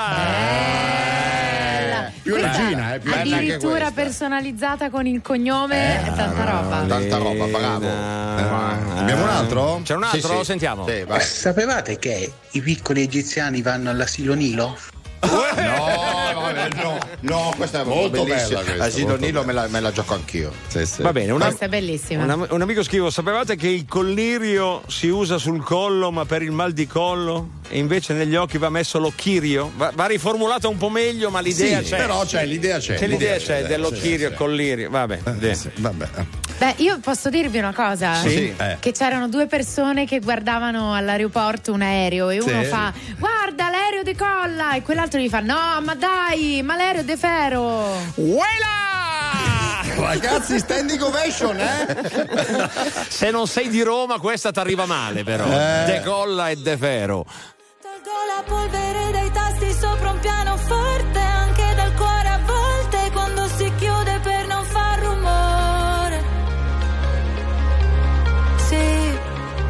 Quella! più Questa regina, eh, più bella anche addirittura questa. personalizzata con il cognome, è tanta roba. Tanta roba, bravo. Eh, abbiamo un altro? C'è un Sì, altro? sì. Sentiamo. Sì, vai. Sapevate che i piccoli egiziani vanno all'asilo Nilo? No, no, no, no, questa è Molto bellissima. bella questa, Asilo molto Nilo me la, me la gioco anch'io. Sì, sì. Va bene, una- Questa è bellissima. un, am- un amico scrive: sapevate che il collirio si usa sul collo ma per il mal di collo? E invece negli occhi va messo l'occhirio? Va, va riformulata un po' meglio, ma l'idea Sì, c'è. però c'è, l'idea c'è. C'è l'idea, L'idea c'è, c'è, dell'occhirio sì, e collirio. Vabbè, Eh, sì, vabbè. Beh, io posso dirvi una cosa? Sì. Eh. Che c'erano due persone che guardavano all'aeroporto un aereo e uno Sì. fa guarda l'aereo decolla e quell'altro gli fa no ma dai ma l'aereo defero. Uela! Ragazzi, standing ovation, eh? Se non sei di Roma, questa ti arriva male, però. Eh. Decolla e defero. Tolgo la polvere dai tasti sopra un pianoforte, anche dal cuore a volte quando si chiude per non far rumore. Sì.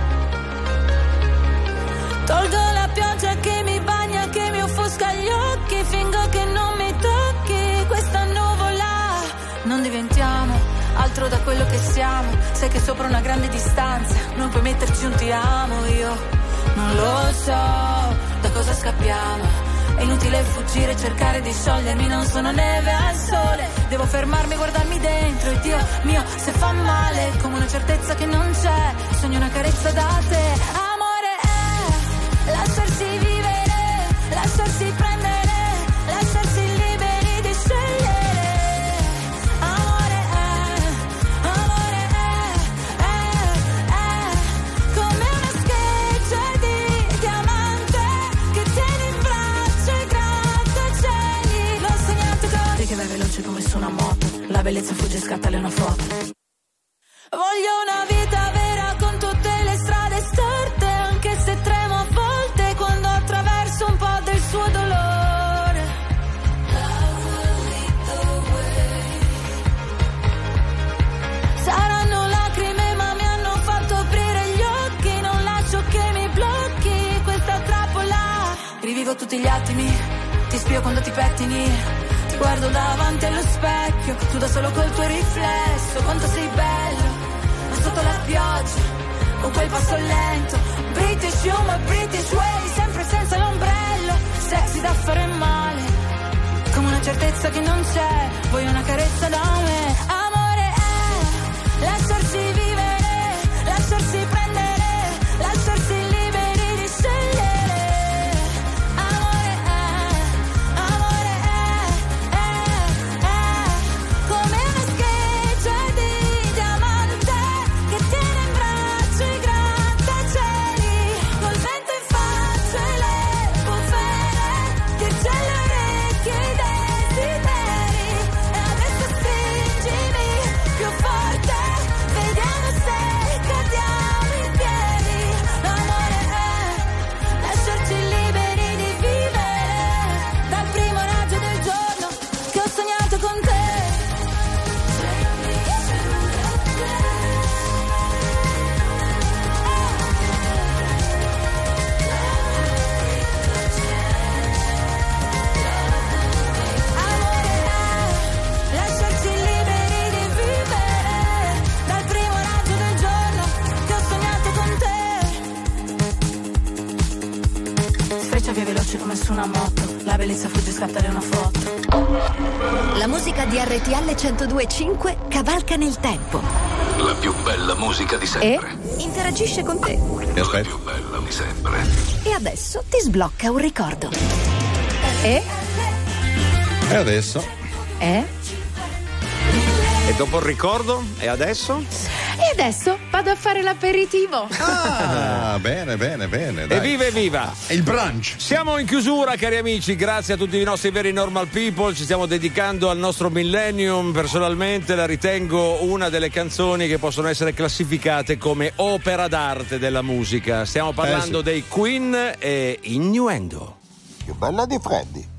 Tolgo la pioggia che mi bagna, che mi offusca gli occhi, fingo che non mi tocchi questa nuvola. Non diventiamo altro da quello che siamo, sai che sopra una grande distanza non puoi metterci un ti amo, io non lo so da cosa scappiamo. È inutile fuggire, cercare di sciogliermi, non sono neve al sole. Devo fermarmi, guardarmi dentro e Dio mio se fa male, come una certezza che non c'è, sogno una carezza da te. Amore è lasciarsi vivere, lasciarsi prendere, lasciarsi liberi di scegliere. Amore è, amore è, è, è come una scheggia di diamante che tieni in braccio i grattacieli. L'ho sognato così che vai veloce come su una moto, la bellezza fugge e scattale una foto. Voglio una vita vera con tutte le strade storte, anche se tremo a volte quando attraverso un po' del suo dolore. Saranno lacrime ma mi hanno fatto aprire gli occhi, non lascio che mi blocchi questa trappola. Rivivo tutti gli attimi, ti spio quando ti pettini, ti guardo davanti allo specchio, tu da solo col tuo riflesso, quanto sei bello, ma sotto la pioggia, con quel passo lento, British humor, British way, sempre senza l'ombrello, sexy da fare male, come una certezza che non c'è, voglio una carezza da me. Amore è lasciarsi vivere, lasciarsi prendere, lasciarsi liberi di scegliere. Amore è, amore è, è, è come una scheggia di diamante che tiene in braccio i grattacieli, col vento in faccia e le bufere, dirci alle orecchie i desideri, e adesso stringi veloce, via veloce come su una moto. La bellezza fugge, scattare una foto. La musica di R T L centodue e cinque cavalca nel tempo. La più bella musica di sempre. E interagisce con te. La più bella di sempre. E adesso ti sblocca un ricordo. E? E adesso? E? E dopo il ricordo? E adesso? E adesso vado a fare l'aperitivo. Ah, bene, bene, bene. Dai. Evviva, evviva! Il brunch. Siamo in chiusura, cari amici, grazie a tutti i nostri veri normal people, ci stiamo dedicando al nostro millennium. Personalmente la ritengo una delle canzoni che possono essere classificate come opera d'arte della musica. Stiamo parlando Eh, sì. dei Queen e Innuendo. Più bella di Freddy.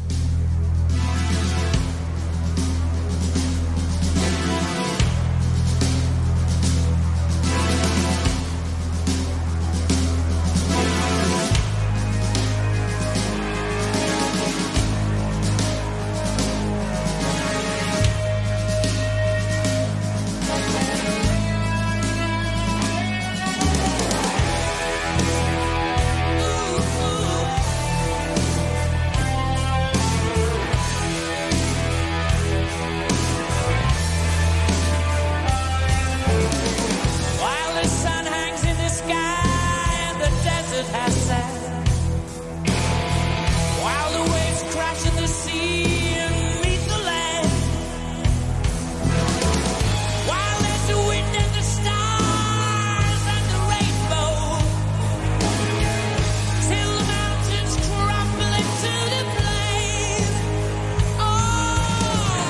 While the sun hangs in the sky and the desert has sand, while the waves crash in the sea and meet the land, while there's the wind and the stars and the rainbow, till the mountains crumble into the plain. Oh,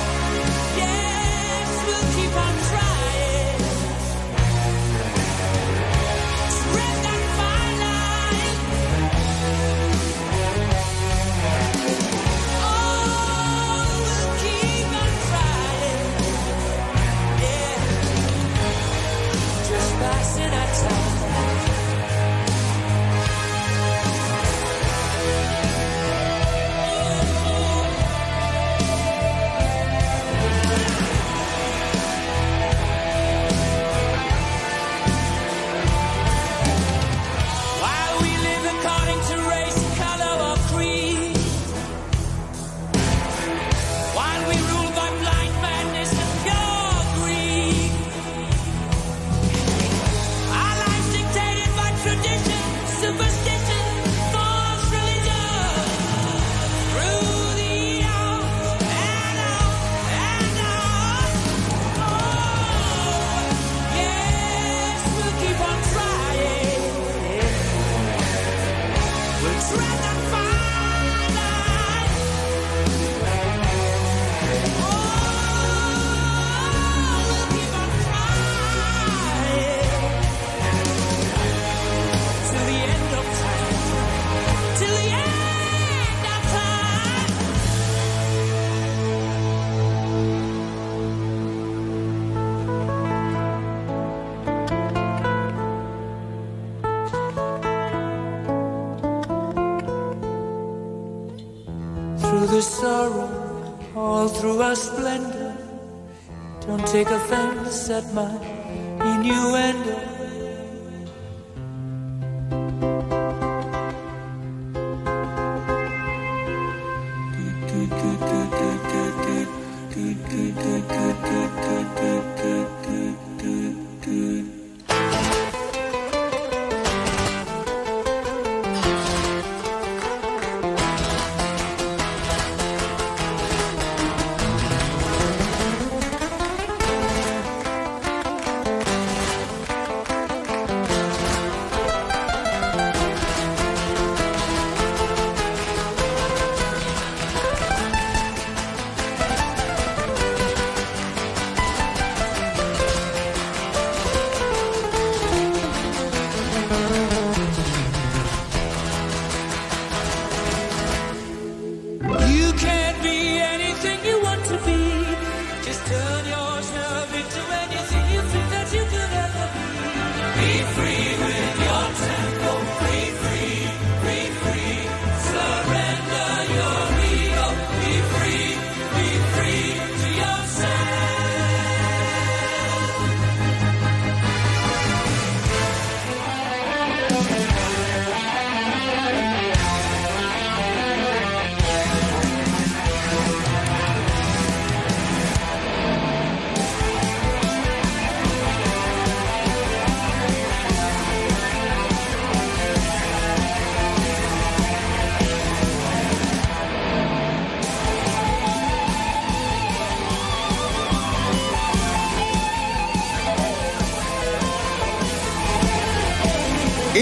yes, we'll keep on trying. Spread that fire line. Oh, we'll keep on trying. Yeah, just passing our time. While we live according to race, color, or creed, while we rule by blind madness and pure greed, our lives dictated by tradition, superstition, false religion, through the years and on and on. Oh, yes, we'll keep on trying. We'll tread that fine line. Oh, we'll keep on trying till the end of time. Till the end of time. Through the sorrow, all through our splendor, don't take offense at my innuendo.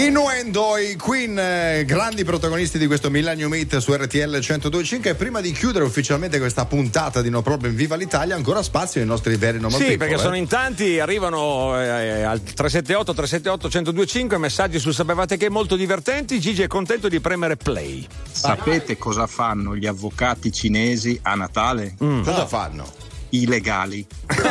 Innuendo, i Queen, eh, grandi protagonisti di questo Millennium Hit su R T L centodue e cinque. E prima di chiudere ufficialmente questa puntata di No Problem Viva l'Italia, ancora spazio ai nostri veri normal Sì, people, perché eh. sono in tanti, arrivano eh, al tre sette otto tre sette otto centodue e cinque messaggi su Sapevate Che molto divertenti. Gigi è contento di premere play. Sapete cosa fanno gli avvocati cinesi a Natale? Mm. Cosa fanno? I legali.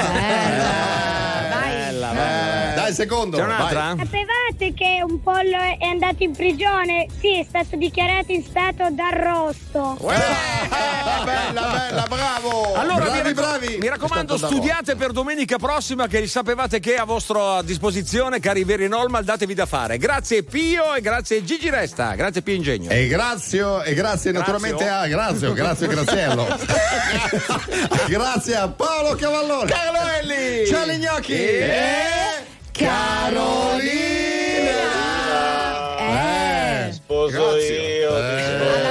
Bella, Eh, dai, secondo. C'è un'altra? Sapevate che un pollo è andato in prigione? Sì, è stato dichiarato in stato d'arrosto. Bella, bella, bravo. Allora, bravi, mi, racco- bravi. mi raccomando, È stato da studiate per domenica prossima, che il Sapevate Che è a vostra disposizione, cari veri normal, datevi da fare. Grazie Pio e grazie Gigi Resta, grazie Pio Ingegno. E grazie, e grazie naturalmente a grazie, grazie Graziello. Grazie a Paolo Cavallone, Carlo Elli, Charlie Gnocchi e Carolina. Eh, sposo Grazie. io. Eh.